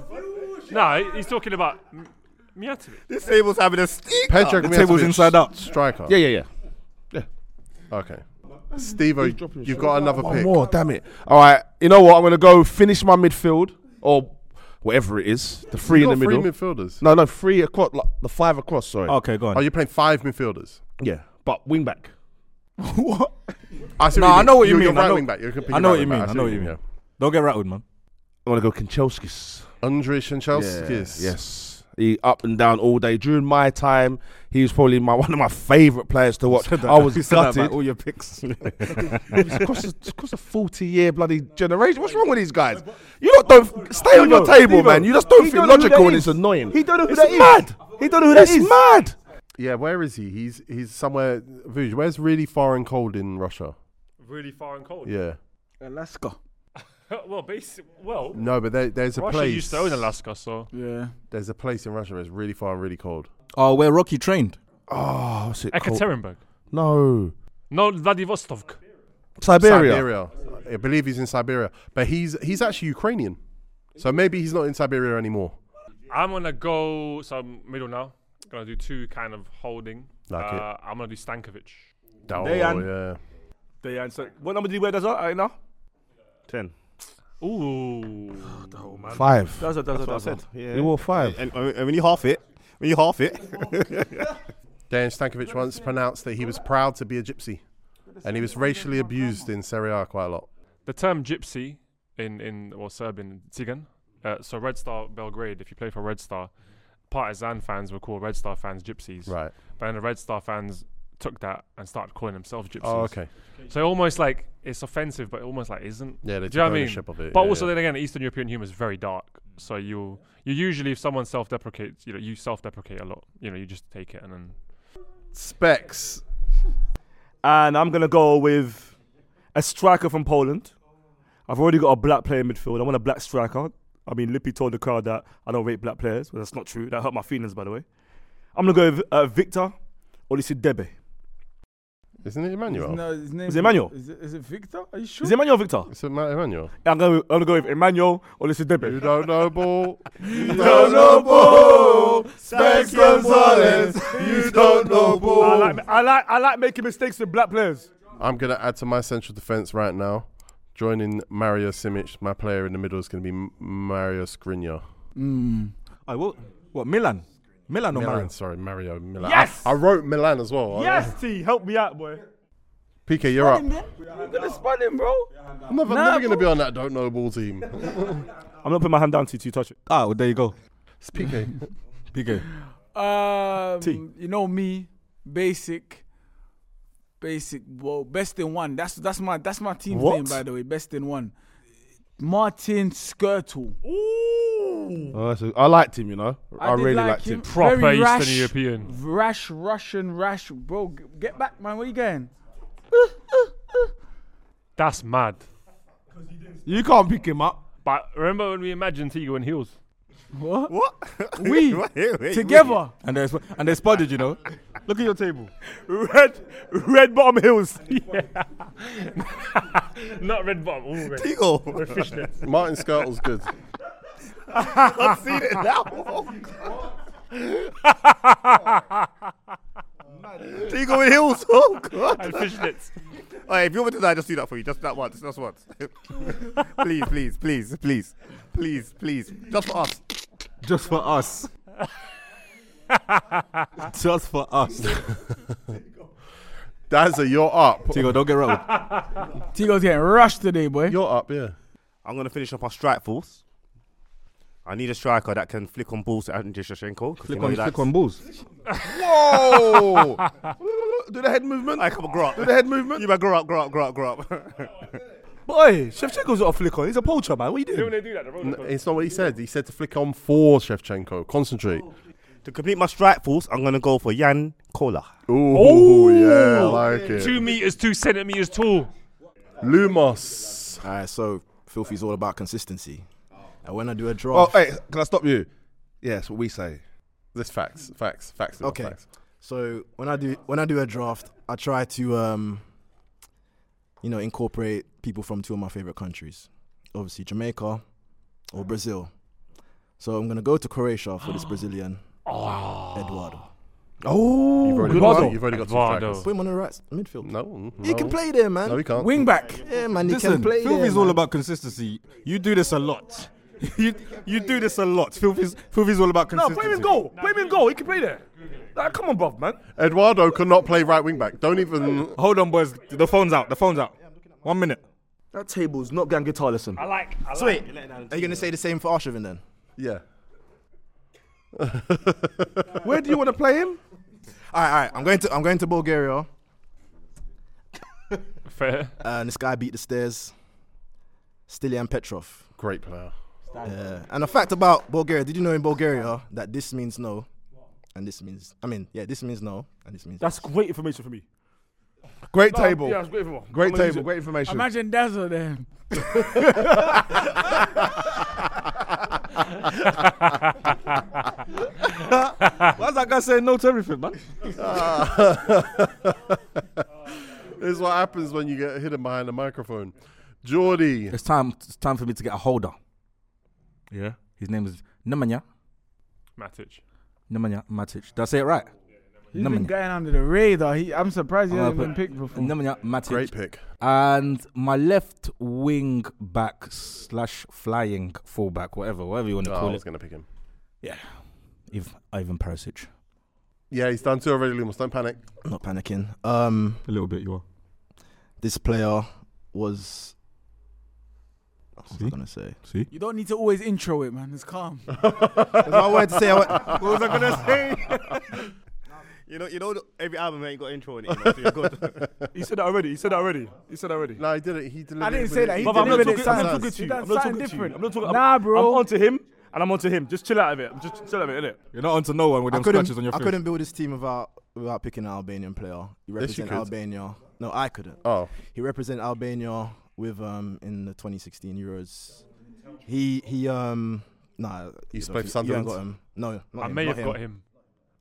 No, he's talking about M- Mijatovic. This table's having a stink. Pedrag The table's Mijatovic, inside out. Striker. Yeah, yeah, yeah. Okay. Steve, you've got another One pick. more. Damn it. All right. You know what? I'm gonna go finish my midfield or whatever it is. The three You've in the got middle. Three midfielders. No, no, three across. Like, the five across. Sorry. Okay, go on. Are you playing five midfielders? Yeah, but wing back. What? I see No, what you I know what you You're- mean. You're I right know- wing back. You're completely I know right what you wing back. mean. I see know what you mean. Don't get rattled, man. I'm gonna go Kanchelskis. Andrei Shanchelskis. Yes. He up and down all day. During my time, he was probably my one of my favourite players to watch. I was You said that gutted. about all your picks. It's across a, it's across a forty-year bloody generation. What's wrong with these guys? You lot don't stay on your table, Steve-o, man. You just don't he think don't know who logical that and is. it's annoying. He don't know who it's that is. mad. He don't know who that It's is. mad. Yeah, where is he? He's he's somewhere. Vuj, where's really far and cold in Russia? Really far and cold. Yeah. Alaska. well, basic, well, No, but there, there's a Russia place. used to own Alaska, so Yeah. There's a place in Russia that's really far and really cold. Oh, where Rocky trained. Oh, what's it called? Ekaterinburg. No, No, Vladivostok. Siberia. Siberia. I believe he's in Siberia, but he's he's actually Ukrainian, so maybe he's not in Siberia anymore. I'm gonna go so middle now. Gonna do two kind of holding. Like it. uh, I'm gonna do Stankovic. Oh Dejan. yeah. Dejan, so what number did you wear? That's right now. Ten. Ooh. Five. That's what, that's what, That's what I that's said. what. Yeah. You wore five. And, and when you half it, when you half it, Dejan Stankovic once pronounced that he was proud to be a gypsy, and he was racially abused in Serie A quite a lot. The term gypsy in in or Serbian Tsigan. Uh, so Red Star Belgrade. If you play for Red Star, Partizan fans would call Red Star fans gypsies. Right. But then the Red Star fans took that and started calling themselves gypsies. Oh, okay. So almost like it's offensive, but almost like isn't. Yeah, they Do you know took what I mean? ownership of it. But yeah, also yeah. then again, Eastern European humour is very dark. So you you usually, if someone self-deprecates, you know, you self-deprecate a lot. You know, you just take it and then. Specs. And I'm gonna go with a striker from Poland. I've already got a black player in midfield. I want a black striker. I mean, Lippy told the crowd that I don't rate black players, but that's not true. That hurt my feelings, by the way. I'm gonna go with uh, Victor Olisidebe. Isn't it Emmanuel? No, his name Is it Emmanuel? Is it, is it Victor? Are you sure? Is it Emmanuel or Victor? It's Emmanuel. I'm going to go with Emmanuel or this is Debe. You don't know ball. You don't know ball. Specs Gonzalez. You don't know ball. I like, I like, I like making mistakes with black players. I'm going to add to my central defence right now. Joining Mario Simic, my player in the middle is going to be M- Mario Skriniar. Mm. I what? What Milan? Milan or Milan, Mario? sorry, Mario Milan. Yes! I, I wrote Milan as well. Yes, T, help me out, boy. P K, you're up. You're gonna spot him, bro. I'm never, Nah, never going to bro. be on that don't know ball team. I'm not putting my hand down to you to touch it. Ah, well, there you go. It's P K. P K. Um, T. you know me, basic, basic. Well, best in one. That's that's my that's my team's What? name, by the way. Best in one. Martin Skirtle. Ooh. Oh, that's a, I liked him, you know. I, I did really like liked him. him. Proper Very Eastern rash, European. Rash Russian, rash, bro. g- Get back, man. Where you going? That's mad. You can't pick him up. But remember when we imagined Tigo in heels? What? What? We Wait, wait, wait. together. And they and they spotted, you know. Look at your table. Red, red bottom hills. Not red bottom, all red. Tigo. With fishnets. Martin Skirtle's good. I've seen it now. Tigo with heels. Oh, God. And fishnets. Alright, if you want me to die, just do that for you. Just that once. Just once. please, please, please, please, please, please. Just for us. Just for us. Just for us. Dazza, you're up. Tigo, don't get rolled. Tigo's getting rushed today, boy. You're up, yeah. I'm going to finish up our strike force. I need a striker that can flick on balls to Andriy Shevchenko. Flick on, flick on balls. Whoa! Do the head movement. I come on, grow up. Do the head movement. You better grow up, grow up, grow up, grow up. Boy, Shevchenko's not a flick on. He's a poacher, man. What are you You know doing? when they do that? The roller N- coaster? it's not what he said. He said to flick on for Shevchenko. Concentrate. To complete my strike force, I'm going to go for Jan Kola. Ooh, yeah, I like it. Two meters, two centimeters tall. Lumos. All right, so Filthy's all about consistency. And when I do a Oh, draft, hey, can I stop you? Yes, what we say. This facts, facts, facts. Okay. Facts. so when I do when I do a draft, I try to um, you know, incorporate people from two of my favorite countries, obviously Jamaica or Brazil. So I'm gonna go to Croatia for this Brazilian, Eduardo. Oh, You've already, Eduardo. got, you've already got two Eduardo. strikers. Put him on the right s- midfield. No, no. He can play there, man. No, he can't. Wing back. Yeah, man, he Listen, can play there. Filthy's all man. about consistency. You do this a lot. you you do this a lot. Filthy's Filthy's all about No, consistency. put him in goal. Put him in goal. He can play there. Like, come on, bruv, man. Eduardo cannot play right wing back. Don't even. Hold on, boys. The phone's out. The phone's out. One minute. That table's not getting guitar lesson. I like. I So like. wait, are you gonna say the same for Arshavin then? Yeah. where do you want to play him? All right, all right. I'm going to I'm going to Bulgaria. Fair. And this guy beat the stairs. Stilian Petrov. Great player. Yeah. And a fact about Bulgaria, did you know in Bulgaria that this means no? And this means, I mean, yeah, this means no. And this means. That's great information for me. Great No, table. Yeah, it's great information. Great I'm gonna use table. it. Great information. Imagine Dazzle there. Why's that guy saying no to everything, man? This is what happens when you get hidden behind a microphone. Geordie. It's time. It's time for me to get a holder. Yeah. His name is Nemanja. Matic. Nemanja Matic. Did I say it right? He's been Nemanja. going under the radar. He, I'm surprised he I'm hasn't gonna been put picked before. Nemanja Matic. Great pick. And my left wing back slash flying fullback, whatever, whatever you want to Oh, I call was it. going to pick him. Yeah. Iv- Ivan Perisic. Yeah, he's done two already, Lumos. Don't panic. I'm not panicking. Um, A little bit, you are. this player was. What was I See? gonna say? See? You don't need to always intro it, man. It's calm. That's what I wanted to say. I went, What was I gonna say? You know, you know, every album ain't got intro in it. You know, so you're good. He said that already. He said that already. He said that already. No, he didn't. He delivered I didn't it say with that. it. He But I'm not delivered talking, it I'm not sounds- talking to he you. done I'm not talking something to you. different. I'm not talking. Nah, I'm, bro. I'm onto him, and I'm onto him. Just chill out of it. Just chill out of it, innit? You're not onto no one with I them scratches couldn't. on your I face. couldn't build this team without without picking an Albanian player. He Yes, you represent could. Albania. No, I couldn't. Oh, He represented Albania with um in the twenty sixteen Euros. He he um nah. You don't played for think- you Sunderland? ain't got him. No, not I him, may not have got him.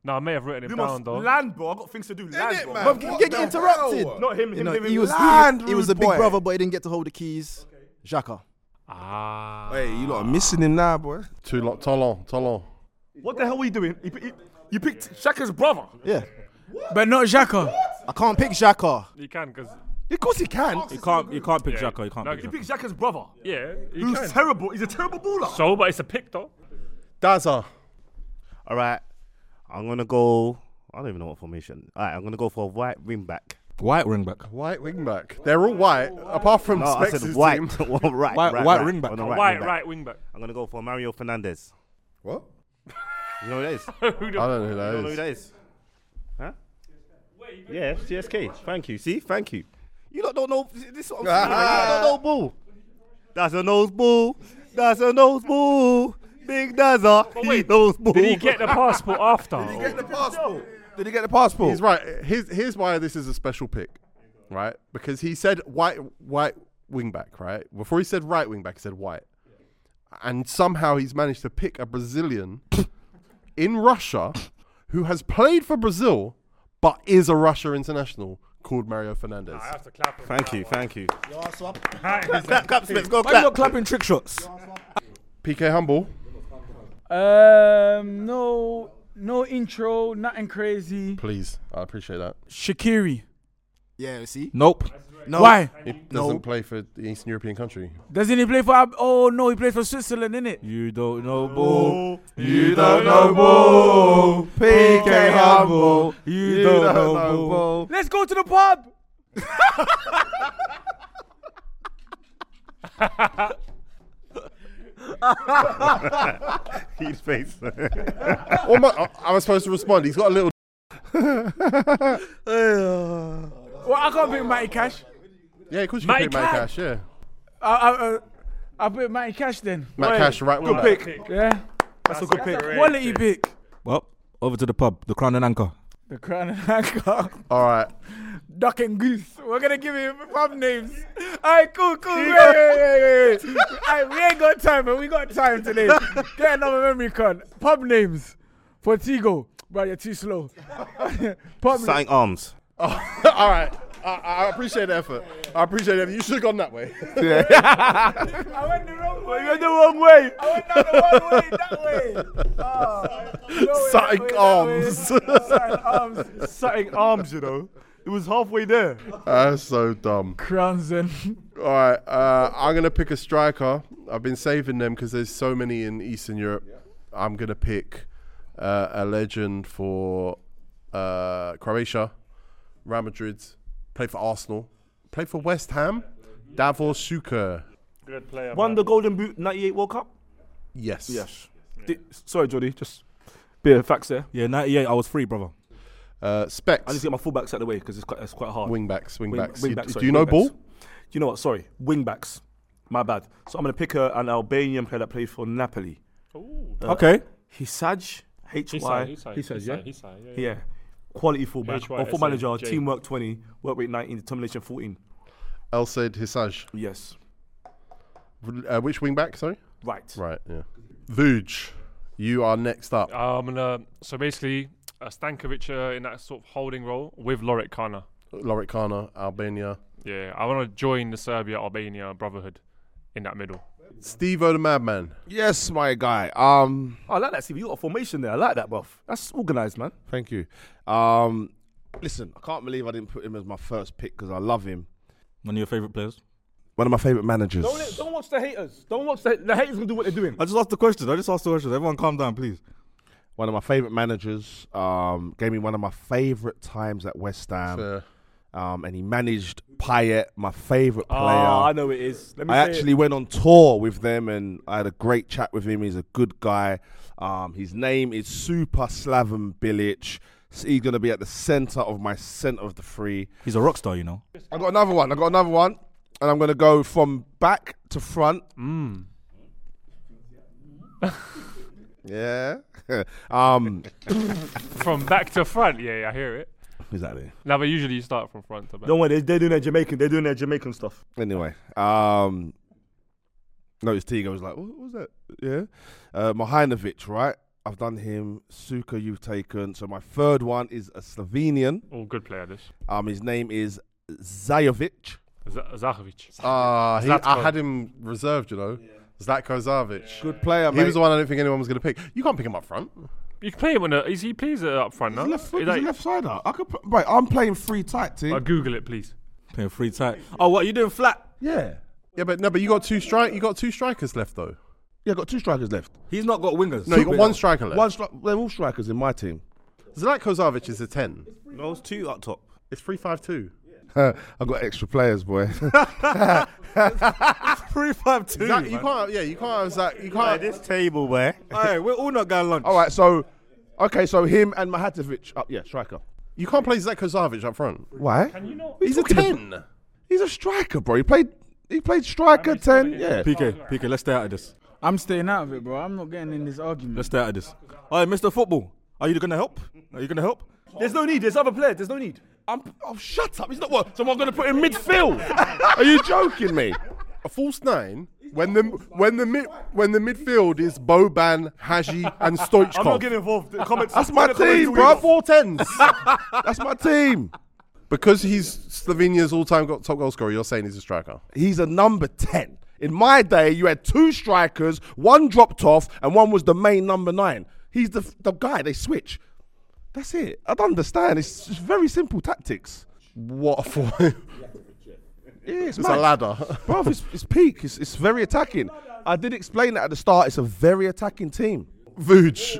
No, I may have written him You down must though. land, bro. I got things to do. Land, bro. man? But What get the interrupted. hell? Not him. You Him. know, him, he him. was Land, he, he was the rude big boy. brother, but he didn't get to hold the keys. Xhaka. Ah. Hey, you lot are missing him now, boy. Too long. Tollon. Tollon. What the hell were you doing? You, you, you picked Shaka's brother. Yeah. But not Xhaka. I can't pick Xhaka. You can, because Of course he can. You can't. You can't pick Yeah. Xhaka. You can't No, pick You Xhaka. picked Shaka's brother. yeah, you Who's can. terrible. He's a terrible baller. So, but it's a pick though. Daza. All right, I'm gonna go. I don't even know what formation. All right, I'm gonna go for a white wing back. White ring back. White wing back. They're all white, apart from No, I Specs' said white. team. Well, right, White- right, white right. wing back. On the A right, White wing back. right wing back. I'm gonna go for Mario Fernandez. What? You know who that is? Who I the- don't know who You that don't know who is. that is? Huh? Yeah, C S K. Thank you. See, thank you. You lot don't know. This is what I'm saying. You lot don't know bull. That's a nose bull. That's a nose bull. Big Daza. He wait, knows bull. Did he get the passport after? Did he get the passport? Did he get the passport? He's right. Here's, here's why this is a special pick, right? Because he said white white wing back, right? Before he said right wing back, he said white. And somehow he's managed to pick a Brazilian in Russia who has played for Brazil but is a Russia international called Mario Fernandez. I have to clap him. Thank you. Thank you. Clap. Clap, clap, Smith. Go Why you not clap. clapping trick shots? P K Humble. Um, no, no intro, nothing crazy. Please. I appreciate that. Shaqiri. Yeah, see? Nope. No. Why? He doesn't play for the Eastern European country. Doesn't he play for? Ab- oh no, he plays for Switzerland, innit? You don't know bull. You don't know bull. P K Humble. You don't know bull. Let's go to the pub. His face. Oh my, I, I was supposed to respond. He's got a little. Well, I can't pick Matty Cash. Yeah, of course you Matty can pick Matt Cash. Cash, yeah. I, I, uh, I'll pick Matty Cash then. Matt Cash, right wing Good back. pick. Yeah, That's a good pick. quality pick. Well, over to the pub. The Crown and Anchor. The Crown and Anchor. All right. Duck and Goose. We're gonna give him pub names. Alright, cool, cool. Wait, wait, wait, wait. Alright, we ain't got time, but we got time today. Get another memory card. Pub names for Tigo. Bro, you're too slow. Pub Signing arms. All right. I, I appreciate the effort. I appreciate it. You should have gone that way. I went the wrong way. You went the wrong way. I went down the wrong way, that way. Oh, no way, Signing that way, that arms. way. Signing arms. Setting arms, you know. It was halfway there. That's so dumb. Crowns and All right. Uh, I'm going to pick a striker. I've been saving them because there's so many in Eastern Europe. I'm going to pick uh, a legend for uh, Croatia, Real Madrid, played for Arsenal, played for West Ham, Davor Suker. Good player. Won man. the Golden Boot ninety-eight World Cup. Yes. Yes. Di- sorry, Jody. Just bit of facts there. Yeah, ninety-eight. I was free, brother. Uh, Specs. I need to get my fullbacks out of the way because it's quite, it's quite hard. Wing backs, wing, Wing- backs. wing You- backs, do sorry, you know wing ball? backs. You know what? Sorry, wing backs. My bad. So I'm gonna pick a, an Albanian player that played for Napoli. Ooh. Uh, Okay. Hisaj. H He Y. signed, he signed, He he says, yeah. signed, he signed, yeah, yeah. Yeah. Quality fullback. H Y Or full S A manager. J. Teamwork twenty. Work rate nineteen. Determination fourteen. El Said Hisaj. Yes. Uh, which wing back? Sorry. Right. Right. Yeah. Vuj, you are next up. I'm gonna. So basically, uh, Stankovic uh, in that sort of holding role with Lorik Kana. Lorik Kana, Albania. Yeah, I want to join the Serbia Albania brotherhood in that middle. Steve O the Madman. Yes, my guy. Um, Oh, I like that, Steve. You got a formation there. I like that, buff. That's organised, man. thank you. Um, listen, I can't believe I didn't put him as my first pick because I love him. One of your favorite players. One of my favorite managers. Don't, don't watch the haters. Don't watch the the haters. Gonna do what they're doing. I just asked the question. I just asked the question. Everyone, calm down, please. One of my favorite managers. Um, gave me one of my favorite times at West Ham. Fair. Um, and he managed Payet, my favorite player. Oh, I know it is. Let me I say actually it. went on tour with them and I had a great chat with him. He's a good guy. Um, his name is Super Slaven Bilic. So he's going to be at the centre of my centre of the three. He's a rock star, you know. I got another one. I got another one. And I'm going to go from back to front. Mm. Yeah. um, From back to front, yeah, yeah, I hear it. exactly. Now, but usually you start from front to back. Don't worry. They're, they're doing their Jamaican. They're doing their Jamaican stuff. Anyway. Um, notice Tigo was like, what was that? Yeah. Uh, Mihajlovic, right? I've done him. Suka, you've taken. So my third one is a Slovenian. Oh, good player, this. Um, his name is Zajovic. Z- Zahovic. Ah, he, Zlatko. I had him reserved, you know. Zlatko Zavic. Good player, He mate. was the one I didn't think anyone was going to pick. You can't pick him up front. You can play him on a. Is he plays it up front He's now? a left foot. Is He's a that- left sider. I could. Put, right, I'm playing free tight, team. Uh, Google it, please. Playing free tight. Oh, what, you doing flat? yeah. Yeah, but no, but you got two strike. You got two strikers left though. Yeah, got two strikers left. He's not got wingers. No, you got one striker left. One stri- They're all strikers in my team. Zlatko Zavic is a ten. No, it's two up top. It's three five two. I've got extra players, boy. Three five two. Zach, you can't. Yeah, you can't have Zach. You Like can't. this table, boy. Hey, we're all not going lunch. All right, so okay, so him and Mahatovic up. Yeah, striker. You can't play Zlatko Zavic up front. Why? Can you not? He's a ten. He's a striker, bro. He played. He played striker ten. Yeah. P K, P K, let's stay out of this. I'm staying out of it, bro. I'm not getting in this argument. Let's stay out of this. All right, Mister Football, are you going to help? Are you going to help? There's no need. There's other players. There's no need. I'm. Oh, shut up. He's not what. Someone going to put in midfield. Are you joking me? A false nine when the when the mid when the midfield is Boban, Haji, and Stoichkov. I'm not getting involved. The comments. That's my the comments team, are bro. weak. Four tens. That's my team. Because he's Slovenia's all-time go- top goal scorer. You're saying he's a striker. He's a number ten. In my day, you had two strikers, one dropped off, and one was the main number nine. He's the the guy. They switch. That's it. I don't understand. It's just very simple tactics. What a for? Yeah, it's, It's mad. a ladder. Bro, it's, it's peak. It's, it's very attacking. I did explain that at the start. It's a very attacking team. Vuj.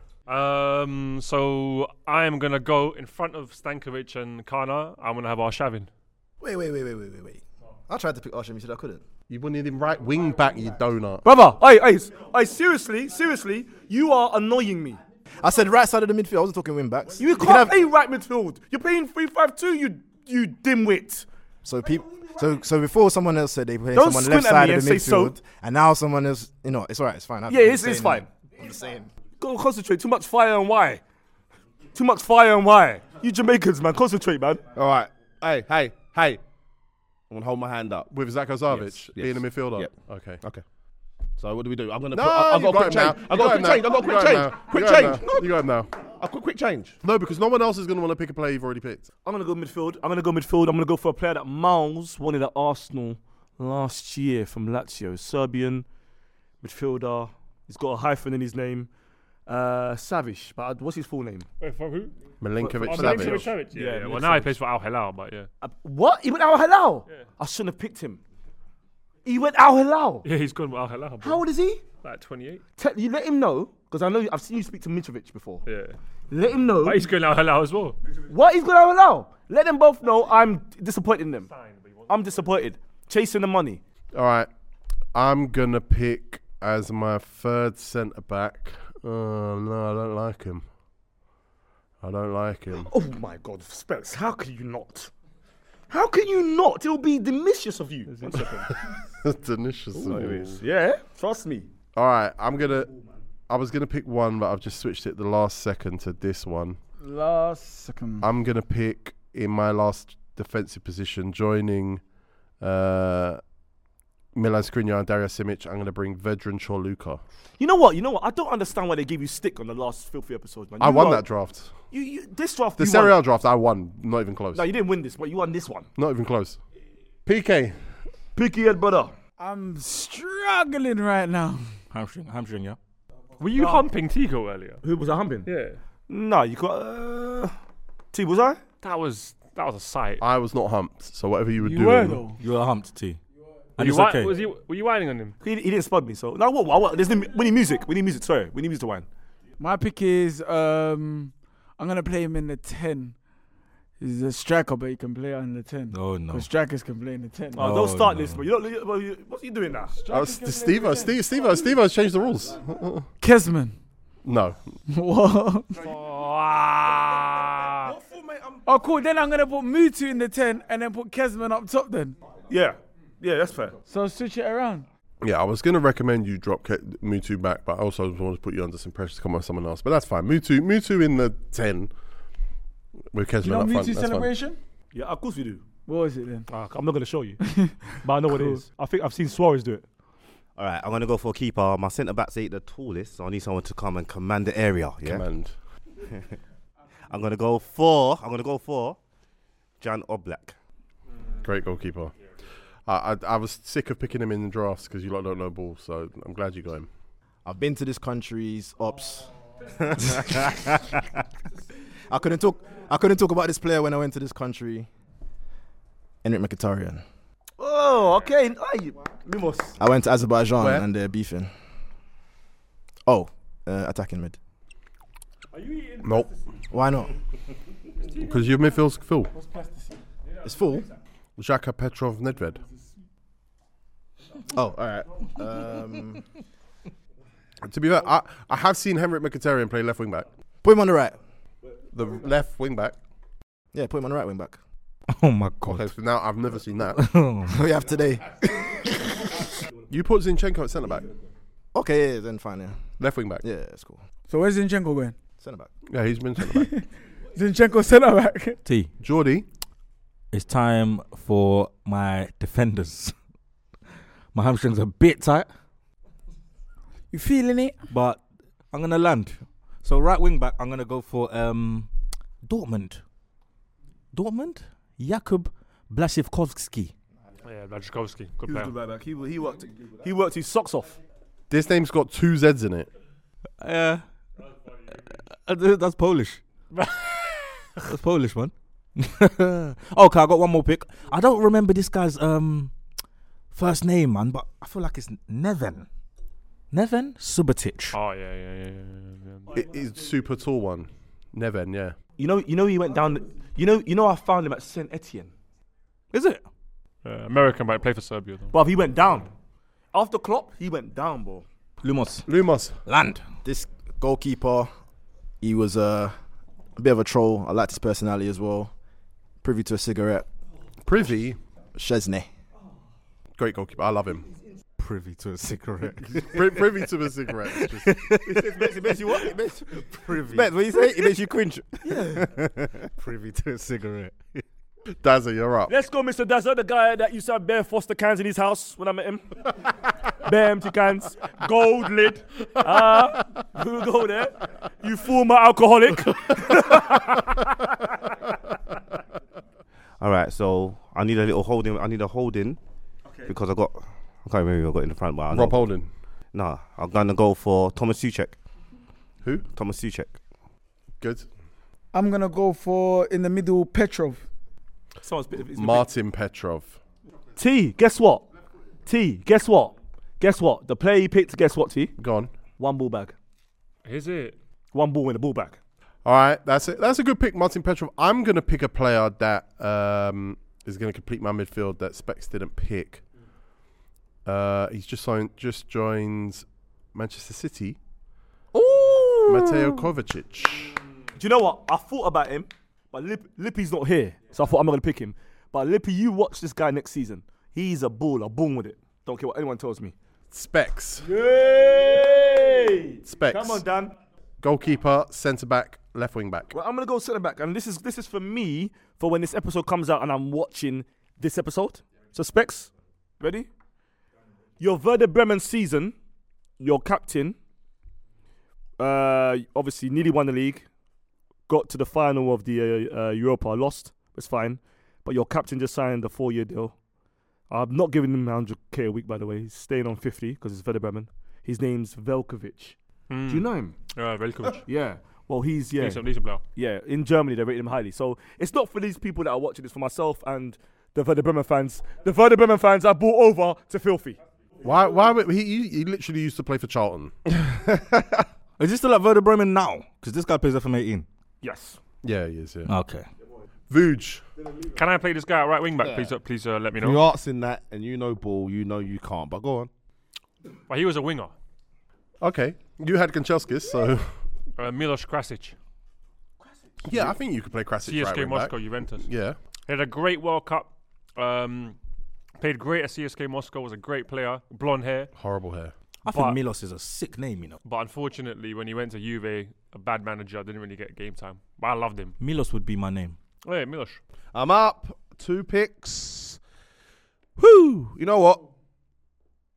Um, so I am gonna go in front of Stankovic and Kana. I'm gonna have Arshavin. Wait, wait, wait, wait, wait, wait, wait. I tried to pick Arsham, you said I couldn't. You wanted him right wing back, you donut. Brother, hey, hey, hey, seriously, seriously, you are annoying me. I said right side of the midfield. I wasn't talking wing backs. You can can't have- play right midfield. You're playing three five two. You you dimwit. So people. So so before someone else said they played Don't someone left squint at side me of the and say so. midfield, and now someone else. You know, it's alright. It's fine. I'm Yeah, just it's, it's saying, fine. I'm just saying. Go concentrate. Too much fire and why? Too much fire and why? You Jamaicans, man, concentrate, man. All right. Hey, hey, hey. I'm going to hold my hand up. With Zlatko Zavic Yes, being yes. a midfielder. Yep. Okay. Okay. So what do we do? I'm going to No, put... I- I've you got a quick him change. now. I've You got a quick him change. now. I've got a You quick him change. now. Quick You got him change. now. You got him now. A quick, quick change. No, because no one else is going to want to pick a player you've already picked. I'm gonna go midfield. I'm gonna go midfield. I'm gonna go for a player that Miles wanted at Arsenal last year from Lazio. Serbian midfielder. He's got a hyphen in his name. Uh, Savic. But what's his full name? Wait, for who? Milinkovic Oh, Savic. Milinkovic Savic. Yeah, Yeah, yeah. Well, now he Milinkovic. plays for Al Hilal, but yeah. Uh, what? He went Al Hilal. Yeah. I shouldn't have picked him. He went Al Hilal. Yeah, he's gone with Al Hilal. How old is he? Like twenty-eight. Te- you let him know, because I know I've seen you speak to Mitrovic before. Yeah. Let him know. But he's going Al Hilal as well. What he's gonna allow? Let them both know I'm disappointed in them. I'm disappointed. Chasing the money. All right. I'm going to pick as my third centre back. Oh, no, I don't like him. I don't like him. Oh my God, Spence, how can you not? How can you not? It will be delicious of you. One second. Delicious. of you. Yeah, trust me. All right. I'm going to. I was going to pick one, but I've just switched it the last second to this one. Last second. I'm going to pick in my last defensive position, joining uh, Milan Skriniar and Dario Simic. I'm going to bring Vedran Chorluka. You know what? You know what? I don't understand why they gave you stick on the last filthy episode, man. I You won are- that draft. You, you, this draft. The you Serie won. A draft, I won. Not even close. No, you didn't win this, but you won this one. Not even close. P K. Picky head, brother. I'm struggling right now. Hamstring, hamstring, yeah. Were you humping Tico earlier? Who was I humping? Yeah. No, you got. Uh, T, was I? That was that was a sight. I was not humped, so whatever you were You doing. were though. You were humped, T. Were And you, it's wi- okay. was he, were you whining on him? He, he didn't spud me, so. No, what? what, what there's no, we need music. We need music. Sorry, we need music to wine. My pick is um, I'm gonna play him in the ten. He's a striker, but he can play in the ten. Oh, no. Because strikers can play in the ten. Oh, Oh, don't start no. this, but you don't. Well, you, what's he doing now? Oh, St- Steve, Steve, Steve, Steve has changed the rules. Kesman. No. What? Oh, ah. Oh, cool. Then I'm gonna put Mutu in the ten and then put Kesman up top. Then Yeah, yeah, that's fair. so switch it around. Yeah, I was going to recommend you drop Ke- Mutu back, but I also wanted to put you under some pressure to come on someone else. But that's fine. Mutu, Mutu in the ten with Kesman You know up front. Mutu That's fine. celebration? Yeah, of course we do. What was it then? Ah, I'm not gonna show you, but I know what it is. I think I've seen Suarez do it. All right, I'm going to go for a keeper. My centre backs ain't the tallest, so I need someone to come and command the area. Yeah. Command. I'm going to go for. I'm going to go for Jan Oblak. Great goalkeeper. I, I I was sick of picking him in the drafts because you lot don't know ball, so I'm glad you got him. I've been to this country's ops. I couldn't talk. I couldn't talk about this player when I went to this country. Henrik Mkhitaryan. Oh, okay. Aye, Lumos. I went to Azerbaijan Where? and they're beefing. Oh, uh, attacking mid. Nope. Why not? Because your midfield's full. It's full. Xhaka, Petrov, Nedved. Oh, all right. Um, To be fair, I, I have seen Henrik Mkhitaryan play left wing back. put him on the right. The left wing back. Yeah, put him on the right wing back. Oh my god. Okay, so now I've never seen that. We have today. You put Zinchenko at centre back. Okay, yeah, then fine. Yeah, Left wing back. yeah, it's cool. So where's Zinchenko going? Centre back. Yeah, he's been centre back. Zinchenko centre back. T. Geordie. It's time for my defenders. My hamstrings are a bit tight, You feeling it? but I'm gonna land. So right wing back, I'm gonna go for um, Dortmund. Dortmund, Jakub Blaszczykowski. Yeah, Blaszczykowski, good He was player. good right back. He, he worked. He worked his socks off. This name's got two Z's in it. Yeah, uh, that's Polish. That's Polish, man. Okay, I got one more pick. I don't remember this guy's um first name, man, but I feel like it's Neven. Neven Subotic. Oh yeah, yeah, yeah, yeah. yeah. It is super tall one. Neven, yeah. You know. You know. He went down. You know. You know. I found him at Saint Etienne. Is it? Uh, American, but play for Serbia though. But he went down. After Klopp, he went down, bro. Lumos. Lumos. Land. This goalkeeper, he was uh, a bit of a troll. I liked his personality as well. Privy to a cigarette. Privy. Chesney. Great goalkeeper. I love him. Privy to a cigarette. Pri- privy to a cigarette. It's just- It makes, it makes you what? It makes, Privy. Bet, what you say? It makes you cringe. Privy to a cigarette. Dazza, you're up. Let's go, Mister Dazza, the guy that used to have bare Foster cans in his house when I met him. Bare empty cans, gold lid. Ah, we will go there. You former alcoholic. All right, so I need a little holding. I need a holding because I got. I can't remember who I got in the front, but I know. Rob Holding. Nah, I'm gonna go for Thomas Suchek. Who? Thomas Suchek. Good. I'm gonna go for in the middle Petrov. Someone's bit of his Martin Petrov. T, guess what? T, guess what? Guess what? The player he picked, guess what, T? Go on. One ball bag. Is it? One ball in a ball bag. All right, that's it. That's a good pick, Martin Petrov. I'm gonna pick a player that um, is gonna complete my midfield that Specs didn't pick. Uh, he's just signed, just joined Manchester City. Ooh. Mateo Kovacic. Do you know what? I thought about him, but Lip, Lippy's not here, so I thought I'm not gonna pick him. But Lippy, you watch this guy next season. He's a baller. Born with it. Don't care what anyone tells me. Specs. Yay! Specs. Come on, Dan. Goalkeeper, centre back, left wing back. Well, I'm gonna go centre back, and this is this is for me for when this episode comes out and I'm watching this episode. So Specs, ready? Your Werder Bremen season, your captain, uh, obviously nearly won the league, got to the final of the uh, uh, Europa, lost. It's fine, but your captain just signed a four-year deal. I'm not giving him one hundred k a week, by the way. He's staying on fifty because it's Werder Bremen. His name's Velkovic. Mm. Do you know him? Yeah, Velkovic. Yeah. Well, he's yeah. Decent, decent player. Yeah, in Germany they rate him highly. So it's not for these people that are watching. It's for myself and the Werder Bremen fans. The Werder Bremen fans I brought over to Filthy. Why? Why? would- He, he he literally used to play for Charlton. Is he still at Werder Bremen now? Because this guy plays F M eighteen. Yes. Yeah, he is. Yeah. Okay. Vuj. Can I play this guy at right wing back? Please, uh, please uh, let me If you're know. asking that and you know ball, you know you can't. But go on. But he was a winger. Okay. You had Kanchelskis, so Uh, Milos Krasic, yeah, I think you could play Krasic C S right K wing Moscow, back. Juventus. Yeah. He had a great World Cup. Um, played great at C S K Moscow. Was a great player. Blonde hair. Horrible hair. I But- think Milos is a sick name, you know. But unfortunately, when he went to Juve, a bad manager, didn't really get game time. But I loved him. Milos would be my name. Oh yeah, Milos. I'm up. Two picks. Whoo! You know what?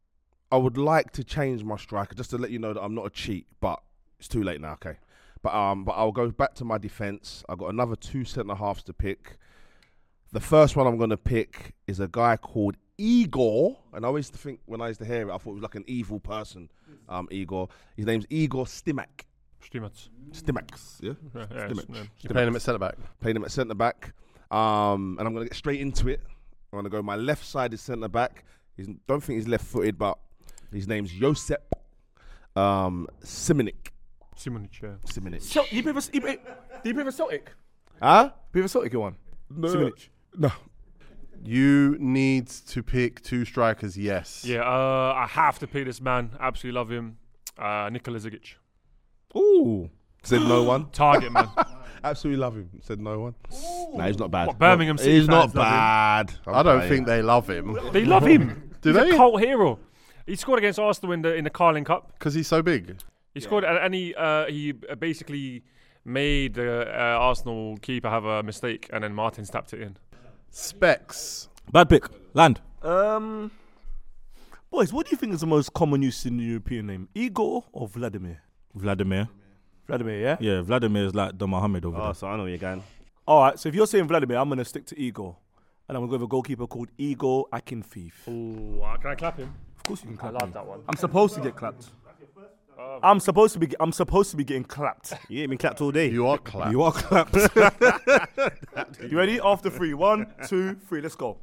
I would like to change my striker just to let you know that I'm not a cheat, but it's too late now. Okay, but um, but I'll go back to my defence. I've got another two centre halves to pick. The first one I'm going to pick is a guy called Igor, and I always think when I used to hear it, I thought it was like an evil person. Um, Igor. His name's Igor Stimac. Stimac. Stimac. Yeah. Yeah, yeah, Stimac. yeah. You're playing him at centre back. Playing him at centre back. Um, and I'm going to get straight into it. I'm going to go. My left side is centre back. He's, don't think he's left footed, but his name's Josep um, Simonic. Simonic, yeah. Simonic. So, you play for, you play, do you play for Celtic? Huh? Play for Celtic, you won? No. Simonic. No. You need to pick two strikers, yes. Yeah, uh, I have to pick this man. Absolutely love him. Uh, Nikola Zigic. Ooh. Said no one. Target, man. Absolutely love him. Said no one. No, he's not bad. What, Birmingham City He's not fans love him? bad. I don't think they love him. They love him. Do He's they? a cult hero. He scored against Arsenal in the in the Carling Cup. Because he's so big. He scored, and, and he uh, he uh, basically made the uh, Arsenal keeper have a mistake, and then Martin snapped it in. Specs. Bad pick. Land. Um, boys, what do you think is the most common use in the European name? Igor or Vladimir? Vladimir. Vladimir, yeah? Yeah, Vladimir is like the Mohammed over Oh, there. so I know you're going. All right, so if you're saying Vladimir, I'm going to stick to Igor. And I'm going to go with a goalkeeper called Igor Akinfeev. Ooh, uh, can I clap him? Of course you can I clap love me. that one. I'm supposed to get clapped. I'm supposed to be. I'm supposed to be getting clapped. You ain't been clapped all day. You are clapped. You are clapped. You ready? After three. One, two, three. Let's go.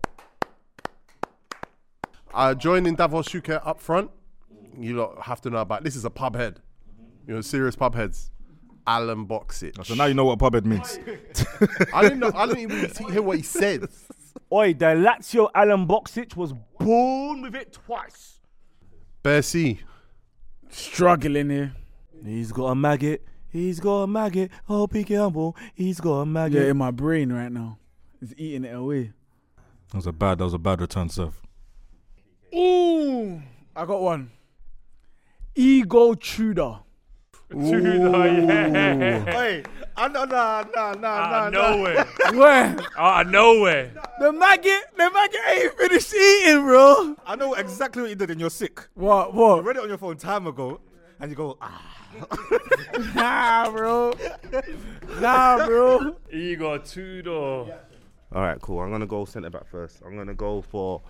Uh, joining Davos Shuker up front, you lot have to know about this. Is a pub head. You know, serious pub heads. Alan Boxic. So now you know what pubhead means. I didn't know. I didn't even hear what he said. Oi, the Lazio Alan Boxic was born with it twice. Bercy. Struggling here. He's got a maggot. He's got a maggot. Oh, be careful. He's got a maggot. Yeah, in my brain right now. It's eating it away. That was a bad. That was a bad return serve. Ooh, I got one. Ego Tudor. Tudor, yeah. Hey, I know, nah, nah, nah, Out nah, of nowhere. Where? Out of nowhere. The maggot, the maggot ain't finished eating, bro. I know exactly what you did, and you're sick. What? I What? read it on your phone time ago, and you go, ah. Nah, bro. Nah, bro. Igor Tudor. All right, cool. I'm gonna go centre back first. I'm gonna go for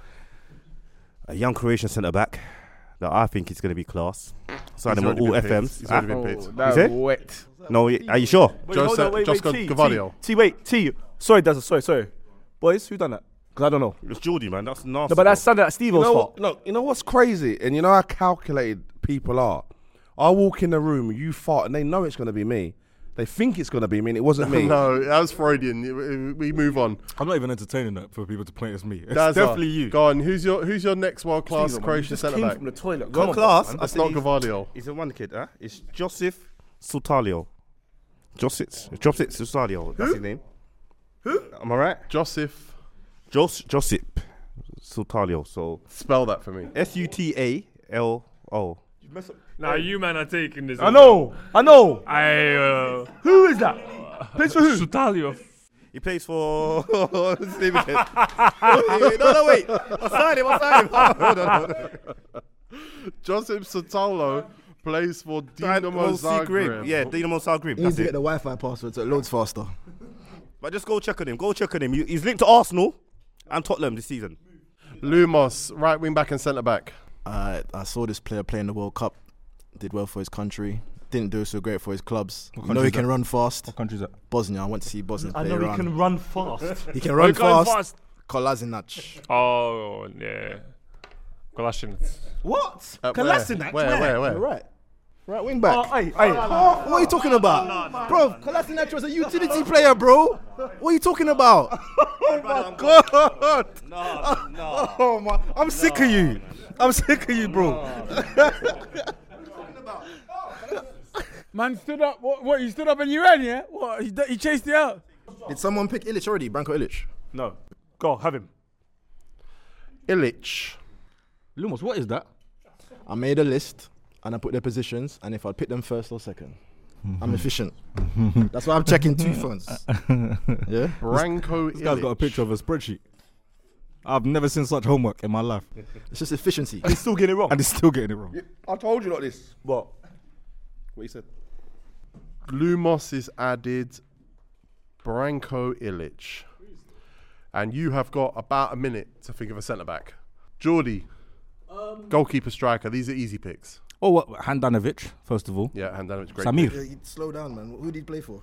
a young Croatian centre back that I think is gonna be class. Signed him with already all been F paid. Ms. He's already Ah, been paid. That's it? wet. No, y- are you sure? Wait, hold Joseph- on, wait, Josco wait, T, Gavadio. T, T, wait, T. Sorry, that's sorry, sorry. Boys, who done that? Because I don't know. It's Geordie, man. That's nasty. No, but that's bro. something that Steve You was know fault. what? Look, you know what's crazy, and you know how calculated people are. I walk in the room, you fart, and they know it's going to be me. They think it's going to be me, and it wasn't me. No, that was Freudian. We move on. I'm not even entertaining that for people to point as me. It's Dazza, definitely you. Go on. Who's your Who's your next world class Croatian centre back? from the toilet. Go class. I That's said not he's- Gavadio. He's a one kid, huh? It's Joseph Sutalio. Josip, Josip Sutalio. That's his name. Who? Am I right? Joseph. Jos, Josip Sutalio. So Spell that for me. S U T A L O. Now you man are taking this. I know. I know. I uh, Who is that? Plays for who? Sutalio. He plays for. What's his name again? no, no, wait. I'll sign him. I'll sign him. Hold on, hold on. Joseph Sotalo plays for Dinamo Dynamo Zagreb. Zagreb. Yeah, Dinamo Zagreb. You need That's to it. get the Wi-Fi password so it loads faster. But just go check on him. Go check on him. He- He's linked to Arsenal and Tottenham this season. Lumos, right wing back and centre back. Uh, I saw this player play in the World Cup. Did well for his country. Didn't do so great for his clubs. What You know country he is can that? run fast. What country is that? Bosnia. I went to see Bosnia I play know he around. can run fast. He can Oh, run he's going fast. Kolasinac. Oh yeah. Galatians. What? Uh, Kolasinac? Where? Where? Where? where? Right. Right wing back. Oh, hey, hey. Oh, what are you talking about? Bro, Kolasinac was a utility player, bro. What are you talking about? Oh my god! No, no. Oh my! I'm sick of you. I'm sick of you, bro. Man stood up. What? What? You stood up and you ran, yeah? What? He, d- he chased you out. Did someone pick Illich already? Branko Illich. No. Go, have him. Illich. Lumos, what is that? I made a list and I put their positions, and if I pick them first or second, I'm efficient. That's why I'm checking two phones. Yeah. Branko This guy's got a Illich. picture of a spreadsheet. I've never seen such homework in my life. It's just efficiency. And he's still getting it wrong. And he's still getting it wrong. I told you not this. What? What you said? Lumos is added Branko Ilic. And you have got about a minute to think of a centre back. Geordie, um, goalkeeper, striker. These are easy picks. Oh, what? Handanovic, first of all. Yeah, Handanovic, great. Samir. Yeah, you slow down, man. Who did he play for?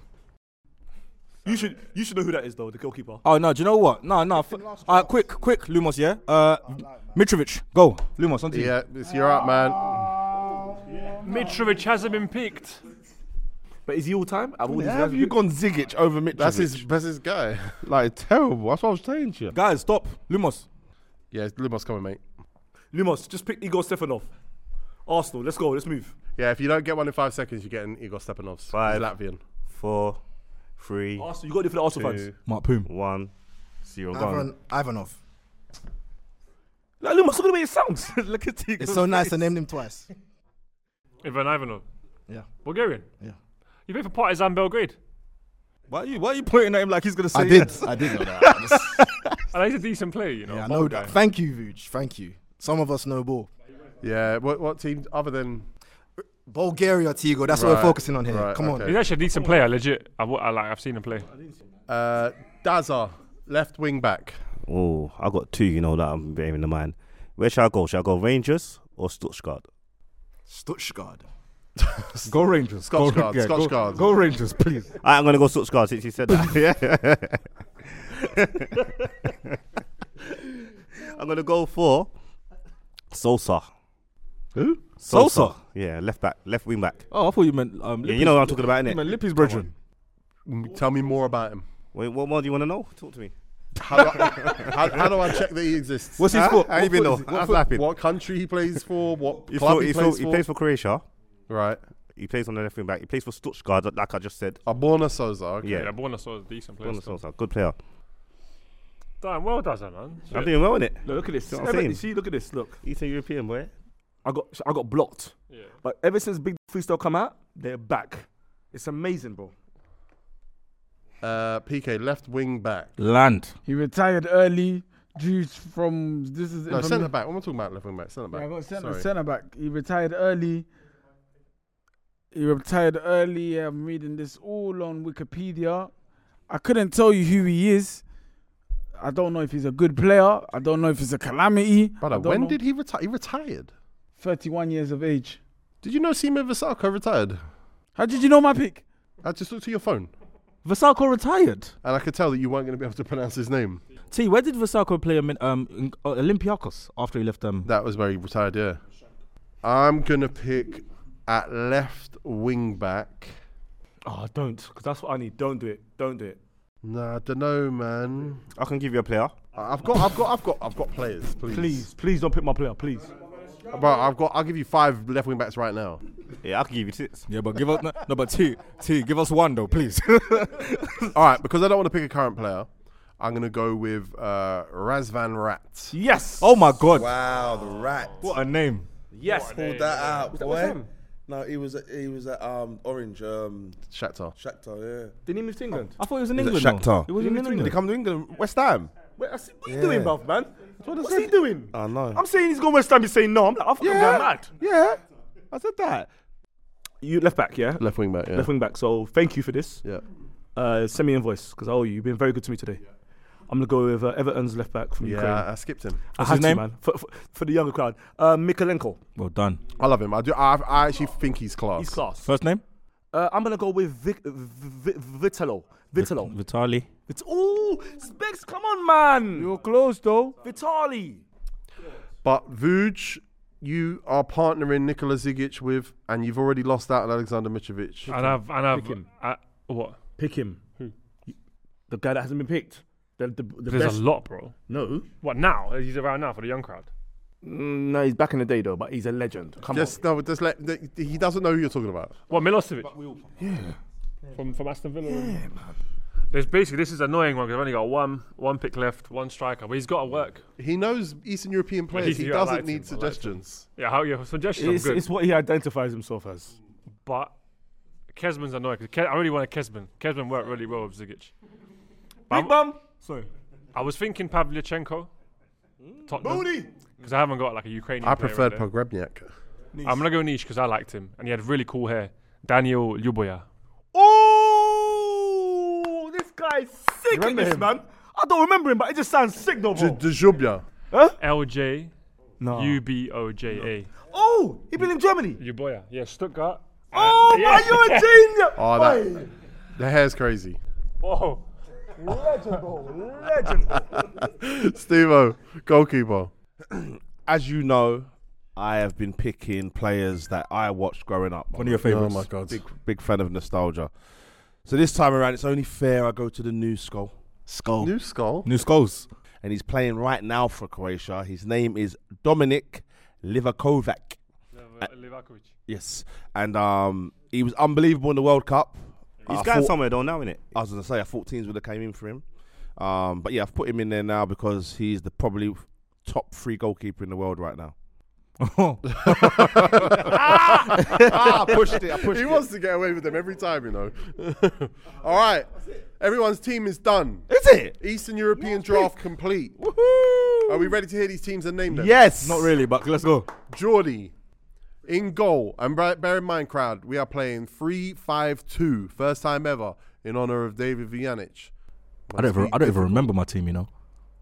You should you should know who that is though, the goalkeeper. Oh no, do you know what? No, no. F- uh, quick, quick, Lumos, yeah. Uh, Mitrovic, go, Lumos, on to you. Yeah, it's you're up, man. Mitrovic hasn't been picked. But is he all time? I've all these Have guys- you gone Zigic over Mitrovic? That's his, that's his guy. Like, terrible. That's what I was saying to you. Guys, stop, Lumos. Yeah, Lumos coming, mate. Lumos, just pick Igor Stefanov. Arsenal, let's go, let's move. Yeah, if you don't get one in five seconds, you're getting Igor Stepanovs. Five. He's Latvian. Four, three, Arsenal, you got to do it for the Arsenal two, fans. Mark Poom. one, zero. Go on. Ivan, Ivanov. Like, Lumos, look at the way it sounds. Look at Igor. It's so nice. I named him twice. Ivan Ivanov. Yeah. Bulgarian. Yeah. You played for Partizan Belgrade. Why are you? Why are you pointing at him like he's gonna say I did. yes? I did know that. I just- And he's a decent player, you know. yeah, I ball know guy. that. Thank you, Vuj. Thank you. Some of us know ball. Yeah, what what team other than Bulgaria, Tigo. That's what Right, we're focusing on here. right, Come on. okay. He's actually a decent player, legit. I've, I like, I've seen him play. uh, Dazza, left wing back? Oh, I got two. You know that I'm bearing in mind. Where shall I go? Shall I go Rangers or Stuttgart? Stuttgart. Go Rangers. Scotch go, Guard, yeah, Scotch go, Guard. Go Rangers, please. Alright, I'm gonna go Stuttgart since you said that. Yeah. I'm gonna go for Sosa. Who? Sosa. Yeah, left back, left wing back. Oh, I thought you meant. Um, Yeah, you know what I'm talking about, You innit? meant Lippy's brethren. Mm, Tell me more about him. Wait, what more do you want to know? Talk to me. How do, I, how, how do I check that he exists? What's his Huh? foot? How you What been foot though? is it? What How's foot- that been? What country he plays for? What He, club fought- he, he, plays fought- he for? plays for Croatia. Right. He plays on the left wing back. He plays for Stuttgart, like I just said. Aborna Sosa. Okay. Yeah. Yeah, Borna saw a decent player. Bonus still. Sosa, good player. Damn, well done, man. I'm Shit. doing well in it. Look, look at this. See what I'm Ever- saying? see, look at this. Look, Eastern European boy. I got I got blocked. Yeah. But ever since Big Freestyle come out, they're back. It's amazing, bro. Uh, P K, left wing back. Land. He retired early. Juice from this is No, informa- centre back. What am I talking about? Left wing back. Centre back. Yeah, I got centre, Sorry. centre back. He retired early. He retired early. I'm reading this all on Wikipedia. I couldn't tell you who he is. I don't know if he's a good player. I don't know if it's a calamity. Brother, I don't when know. did he retire? He retired. thirty-one years of age. Did you know Sima Vasako retired? How did you know my pick? I just looked at your phone Vasako retired. and I could tell that you weren't going to be able to pronounce his name. T, where did Vasako play um, um, in, uh, Olympiacos after he left them? That was where he retired, yeah. I'm going to pick at left wing back. Oh, don't, because that's what I need. Don't do it. Don't do it. Nah, I don't know, man. I can give you a player. I've got, I've got, I've got, I've got players. Please, Please, please don't pick my player, please. Bro, I've got. I'll give you five left wing backs right now. Yeah, I can give you six. Yeah, but give us no, no, but T, T, give us one though, please. All right, because I don't want to pick a current player, I'm going to go with uh, Razvan Rat. Yes. Oh my God! Wow, the rat. What a name! Yes. Pulled that out, that what's boy. him? No, he was at, he was at um Orange um Shakhtar. Shakhtar, yeah. Didn't he move to England? I thought he was in Is it England. though. Shakhtar? He was in Did he move to England. Did he come to England? West Ham? Wait, I see, what are you Yeah. doing, bruv, man? What's he doing? I know. I'm saying he's going West Ham. He's saying no. I'm like, I think I'm going mad. Yeah, I said that. You left back, yeah? Left wing back, yeah. Left wing back. So thank you for this. Yeah. Uh, send me an invoice because I owe you. You've been very good to me today. I'm gonna go with uh, Everton's left back from Ukraine. Yeah, I skipped him. I What's had his to, name? man, for, for, for the younger crowd. Uh, Mikalenko. Well done. I love him. I do. I, I actually think he's class. He's class. First name? Uh, I'm gonna go with Vic, v- v- Vitalo. Vitalo. Vitali. It's ooh, Specs. Come on, man. You're close though. Vitali. But Vuj, you are partnering Nikola Zigic with, and you've already lost out on Alexander Mitrovic. And I've, and I've, Pick him. uh, what? Pick him. Who? The guy that hasn't been picked. The, the, the There's best. a lot, bro. No. What now? He's around now for the young crowd. Mm, no, he's back in the day though, but he's a legend. Come Just no, just let. th- He doesn't know who you're talking about. What, Milosevic? Yeah. From from Aston Villa. Yeah, man. There's basically this is annoying one because I've only got one one pick left, one striker, but he's got to work. He knows Eastern European players. he's- He yeah, I doesn't liked need him, I liked him. suggestions. Yeah, how your suggestions on. It's, are good, it's what he identifies himself as. but Kesman's annoying. 'cause Ke- I really wanted Kesman. Kesman worked really well with Zigic. But Big bum. Sorry. I was thinking Pavlyuchenko, Tottenham. Because I haven't got like a Ukrainian I player preferred right there. Pogrebniak. I'm going to go niche because I liked him. And he had really cool hair. Daniel Ljuboja. Oh, this guy's sick in remember this, him? man. I don't remember him, but it just sounds sick, though, bro. Dzubja. L J No. U B O J A. Oh, he been in Germany. Ljuboja. Yeah, Stuttgart. Oh, yeah. man, you're a genius. Oh, that, the hair's crazy. Whoa. Legend, bro. Legend, bro. Steve-O, goalkeeper. As you know, I have been picking players that I watched growing up. One of your Oh, favourites. my God. Big, big fan of nostalgia. So this time around, it's only fair I go to the new skull. Skull. New skull. New skulls. And he's playing right now for Croatia. His name is Dominik Livakovac. Livakovic. Yes. And um, he was unbelievable in the World Cup. He's I going thought- somewhere though now, innit? I was going to say, I thought teams would have came in for him. Um, but yeah, I've put him in there now because he's the probably top three goalkeeper in the world right now. Oh. ah, I pushed it. I pushed He it. wants to get away with them every time, you know. All right. Everyone's team is done. Is it? Eastern European draft complete. Are we ready to hear these teams and name them? Yes. Not really, but let's go. Geordie in goal. And bear bear in mind, crowd, we are playing three five two. First time ever in honor of David Vujanic. I don't, even, I don't even remember my team, you know.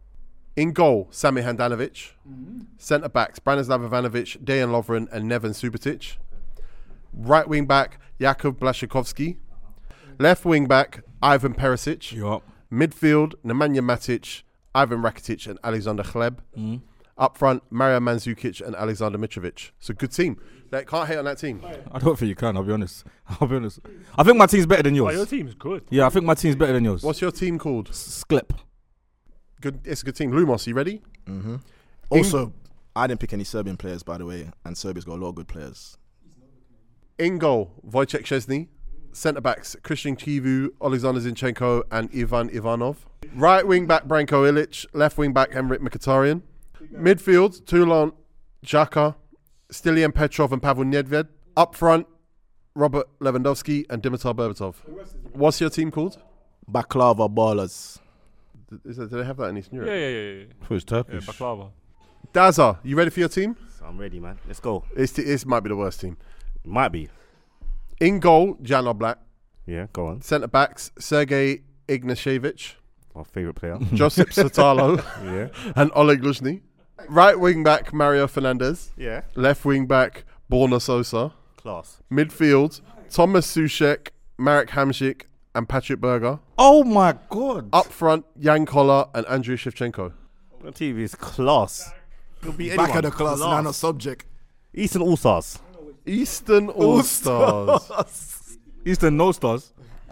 In goal, Sami Handanovic. Centre backs, Branislav Ivanovic, Dejan Lovren, and Neven Subotic. Right wing back, Jakub Blaszczykowski. Left wing back, Ivan Perisic. Yup. Midfield, Nemanja Matic, Ivan Rakitic, and Alexander Hleb. Mm. Up front, Mario Mandzukic and Alexander Mitrovic. It's a good team. They can't hate on that team. I don't think you can, I'll be honest. I'll be honest. I think my team's better than Oh, yours. your team's good. Yeah, I think my team's better than yours. What's your team called? Sklep. Good. It's a good team. Lumos, you ready? Mm-hmm. Also, I didn't pick any Serbian players, by the way, and Serbia's got a lot of good players. In goal, Wojciech Szczesny. Centre backs, Christian Chivu, Alexander Zinchenko, and Ivan Ivanov. Right wing back, Branko Ilic. Left wing back, Emrit Mkhitaryan. Midfield, Toulon, Xhaka, Stilian Petrov, and Pavel Nedved. Up front, Robert Lewandowski and Dimitar Berbatov. What's your team called? Baklava Ballers. Is that, do they have that in Eastern Yeah, Europe? yeah, yeah. yeah. Who is yeah Turkish? baklava. Daza, you ready for your team? I'm ready, man. Let's go. It's t- this might be the worst team. Might be. In goal, Jan Oblak. Yeah, go on. Centre backs, Sergei Ignashevich, My favourite player. Josip Sotalo, Yeah. and Oleg Luzhny. Right wing back, Mario Fernandez. Yeah. Left wing back, Borna Sosa. Class. Midfield, Thomas Suchek, Marek Hamšík, and Patrick Berger. Oh my God. Up front, Jan Koller and Andrew Shevchenko. Your T V is class. You'll beat anyone. Back of the class, nano subject. Eastern All Stars. Eastern All-Stars. Eastern No Stars.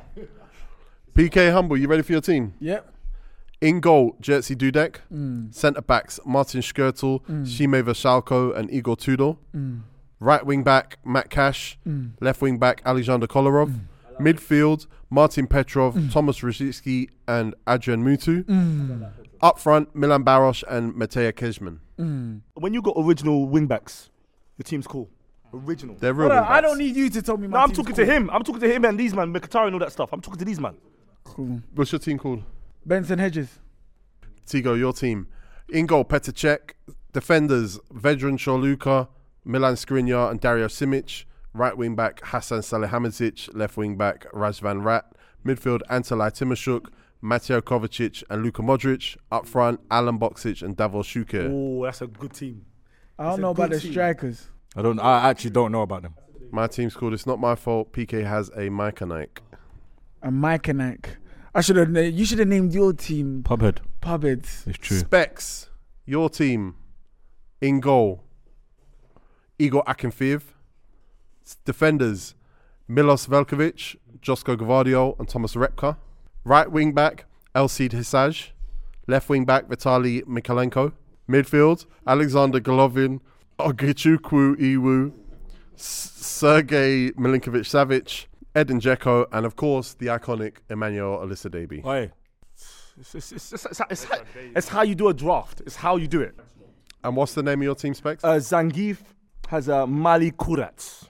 P K Humble, you ready for your team? Yep. In goal, Jerzy Dudek. Mm. Centre backs, Martin Škrtel, Mm. Šime Vrsaljko, and Igor Tudor. Mm. Right wing back, Matt Cash. Mm. Left wing back, Alexander Kolarov. Midfield, Martin Petrov, Thomas Rosicky, and Adrian Mutu. Mm. Up front, Milan Baros and Mateja Kezman. Mm. When you got original wing backs, your team's cool. Original. They're real Hold on, wing I backs. don't need you to tell me my No, I'm team's talking cool. to him. I'm talking to him and these man, Mkhitaryan and all that stuff. I'm talking to these man. Cool. What's your team called? Benson Hedges. Tigo, your team. In goal, Petr Cech. Defenders, Vedran Šorluka, Milan Skriniar, and Dario Simic. Right wing back, Hasan Salihamidzic. Left wing back, Razvan Rat. Midfield, Antalaj Timošuk, Mateo Kovacic, and Luka Modric. Up front, Alan Boksic and Davor Šuker. Oh, that's a good team. I It's don't a know about good the team. strikers. I don't. I actually don't know about them. My team's called It's Not My Fault. P K has a Micah Nike. And Mike and Ike. I should have. You should have named your team Pubhead. Pubheads. It's true. Specs, your team. In goal, Igor Akinfeev. Defenders, Milos Velkovic, Josko Gvardiol, and Thomas Repka. Right wing back, Elseed Hisaj. Left wing back, Vitaly Mikalenko. Midfield, Alexander Golovin, Ogichukwu Iwu, S- Sergei Milinkovic-Savic, Edin Dzeko, and of course, the iconic Emmanuel Olisadebe. Oi. It's, it's, it's, it's, it's, it's, it's how you do a draft. It's how you do it. And what's the name of your team, Specs? Uh, Zangief has a Mali Kurats.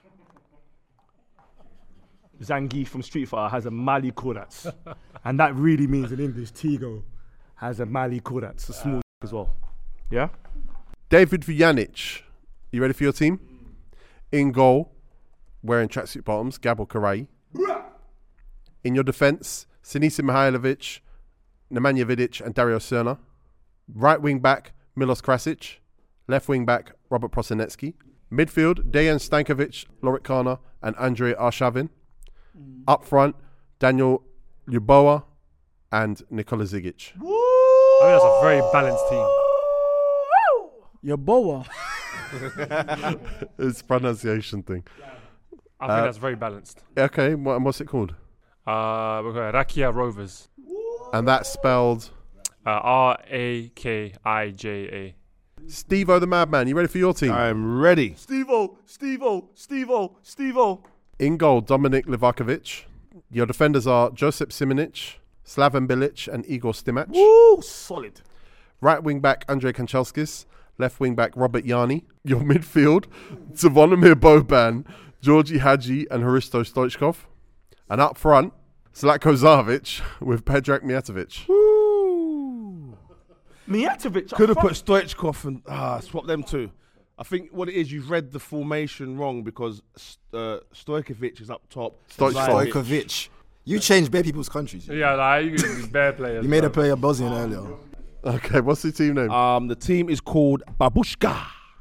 Zangief from Street Fighter has a Mali Kurats. And that really means in English, Tigo has a Mali Kurats, a small as well. Yeah. David Vujanic. You ready for your team? In goal, wearing tracksuit bottoms, Gabor Karai. In your defence, Sinisa Mihailovic, Nemanja Vidic and Dario Serna. Right wing back, Milos Krasic. Left wing back, Robert Prosinecki. Midfield, Dejan Stankovic, Lorik Kana and Andrei Arshavin. Up front, Daniel Ljuboa and Nikola Zigic. I think that's a very balanced team. Your boa. It's a pronunciation thing. I think Uh, that's very balanced. Okay, what, what's it called? Uh, we're going Rakia Rovers. And that's spelled Uh, R A K I J A. Steve-O the Madman. You ready for your team? I'm ready. Steve-O, Steve-O, Steve-O, Steve-O. In goal, Dominik Livakovic. Your defenders are Josip Simonic, Slaven Bilic and Igor Stimac. Woo, solid. Right wing back, Andrei Kanchelskis. Left wing back, Robert Yanni. Your midfield, Zvonimir Boban, Georgi Hadji and Hristo Stoichkov. And up front, Zlatko Zavic with Predrag Mijatovic. Mijatovic. Could have put Stoichkov and ah, swap them two. I think what it is, you've read the formation wrong because uh, Stojkovic is up top. Stoichkov. Stojkovic. You changed bare people's countries. Yeah, like, you can use bare players. You made bro. a player Bosnian earlier. Okay, what's the team name? Um, the team is called Babushka.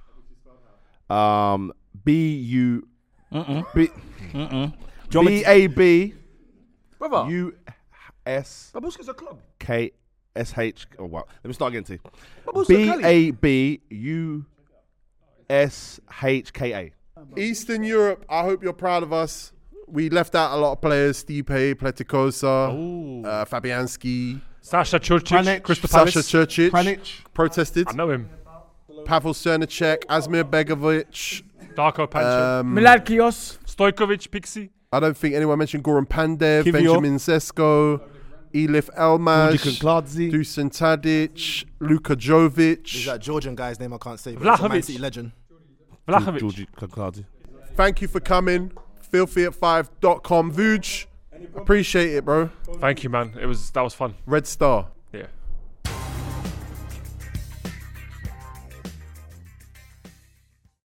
Um, B U B B A B Brother, U S Babushka's a club. K S H. Oh wow! Let me start again. T. Babushka B Cali. A B U S H K A. Eastern Europe, I hope you're proud of us. We left out a lot of players. Stipe, Pletikosa, uh, Fabianski, Sasha Churchic, Pranic, Crystal Sasha Palace. Churchic, Pranic. protested. I know him. Pavel Cernacek, Asmir Begovic. Darko Panchev. Um, Milad Kios. Stojkovic, Pixie. I don't think anyone mentioned Goran Pandev, Kivio. Benjamin Sesko, Elif Elmaj, Ujikan Kladzi. Dusan Tadic, Luka Jovic. There's that Georgian guy's name I can't say, but it's a Man Vlahovic. City legend. Vlahovic. Georgi Kladzi. Thank you for coming. filthy at five dot com. Vuj, appreciate it, bro. Thank you, man. It was That was fun. Red Star. Yeah.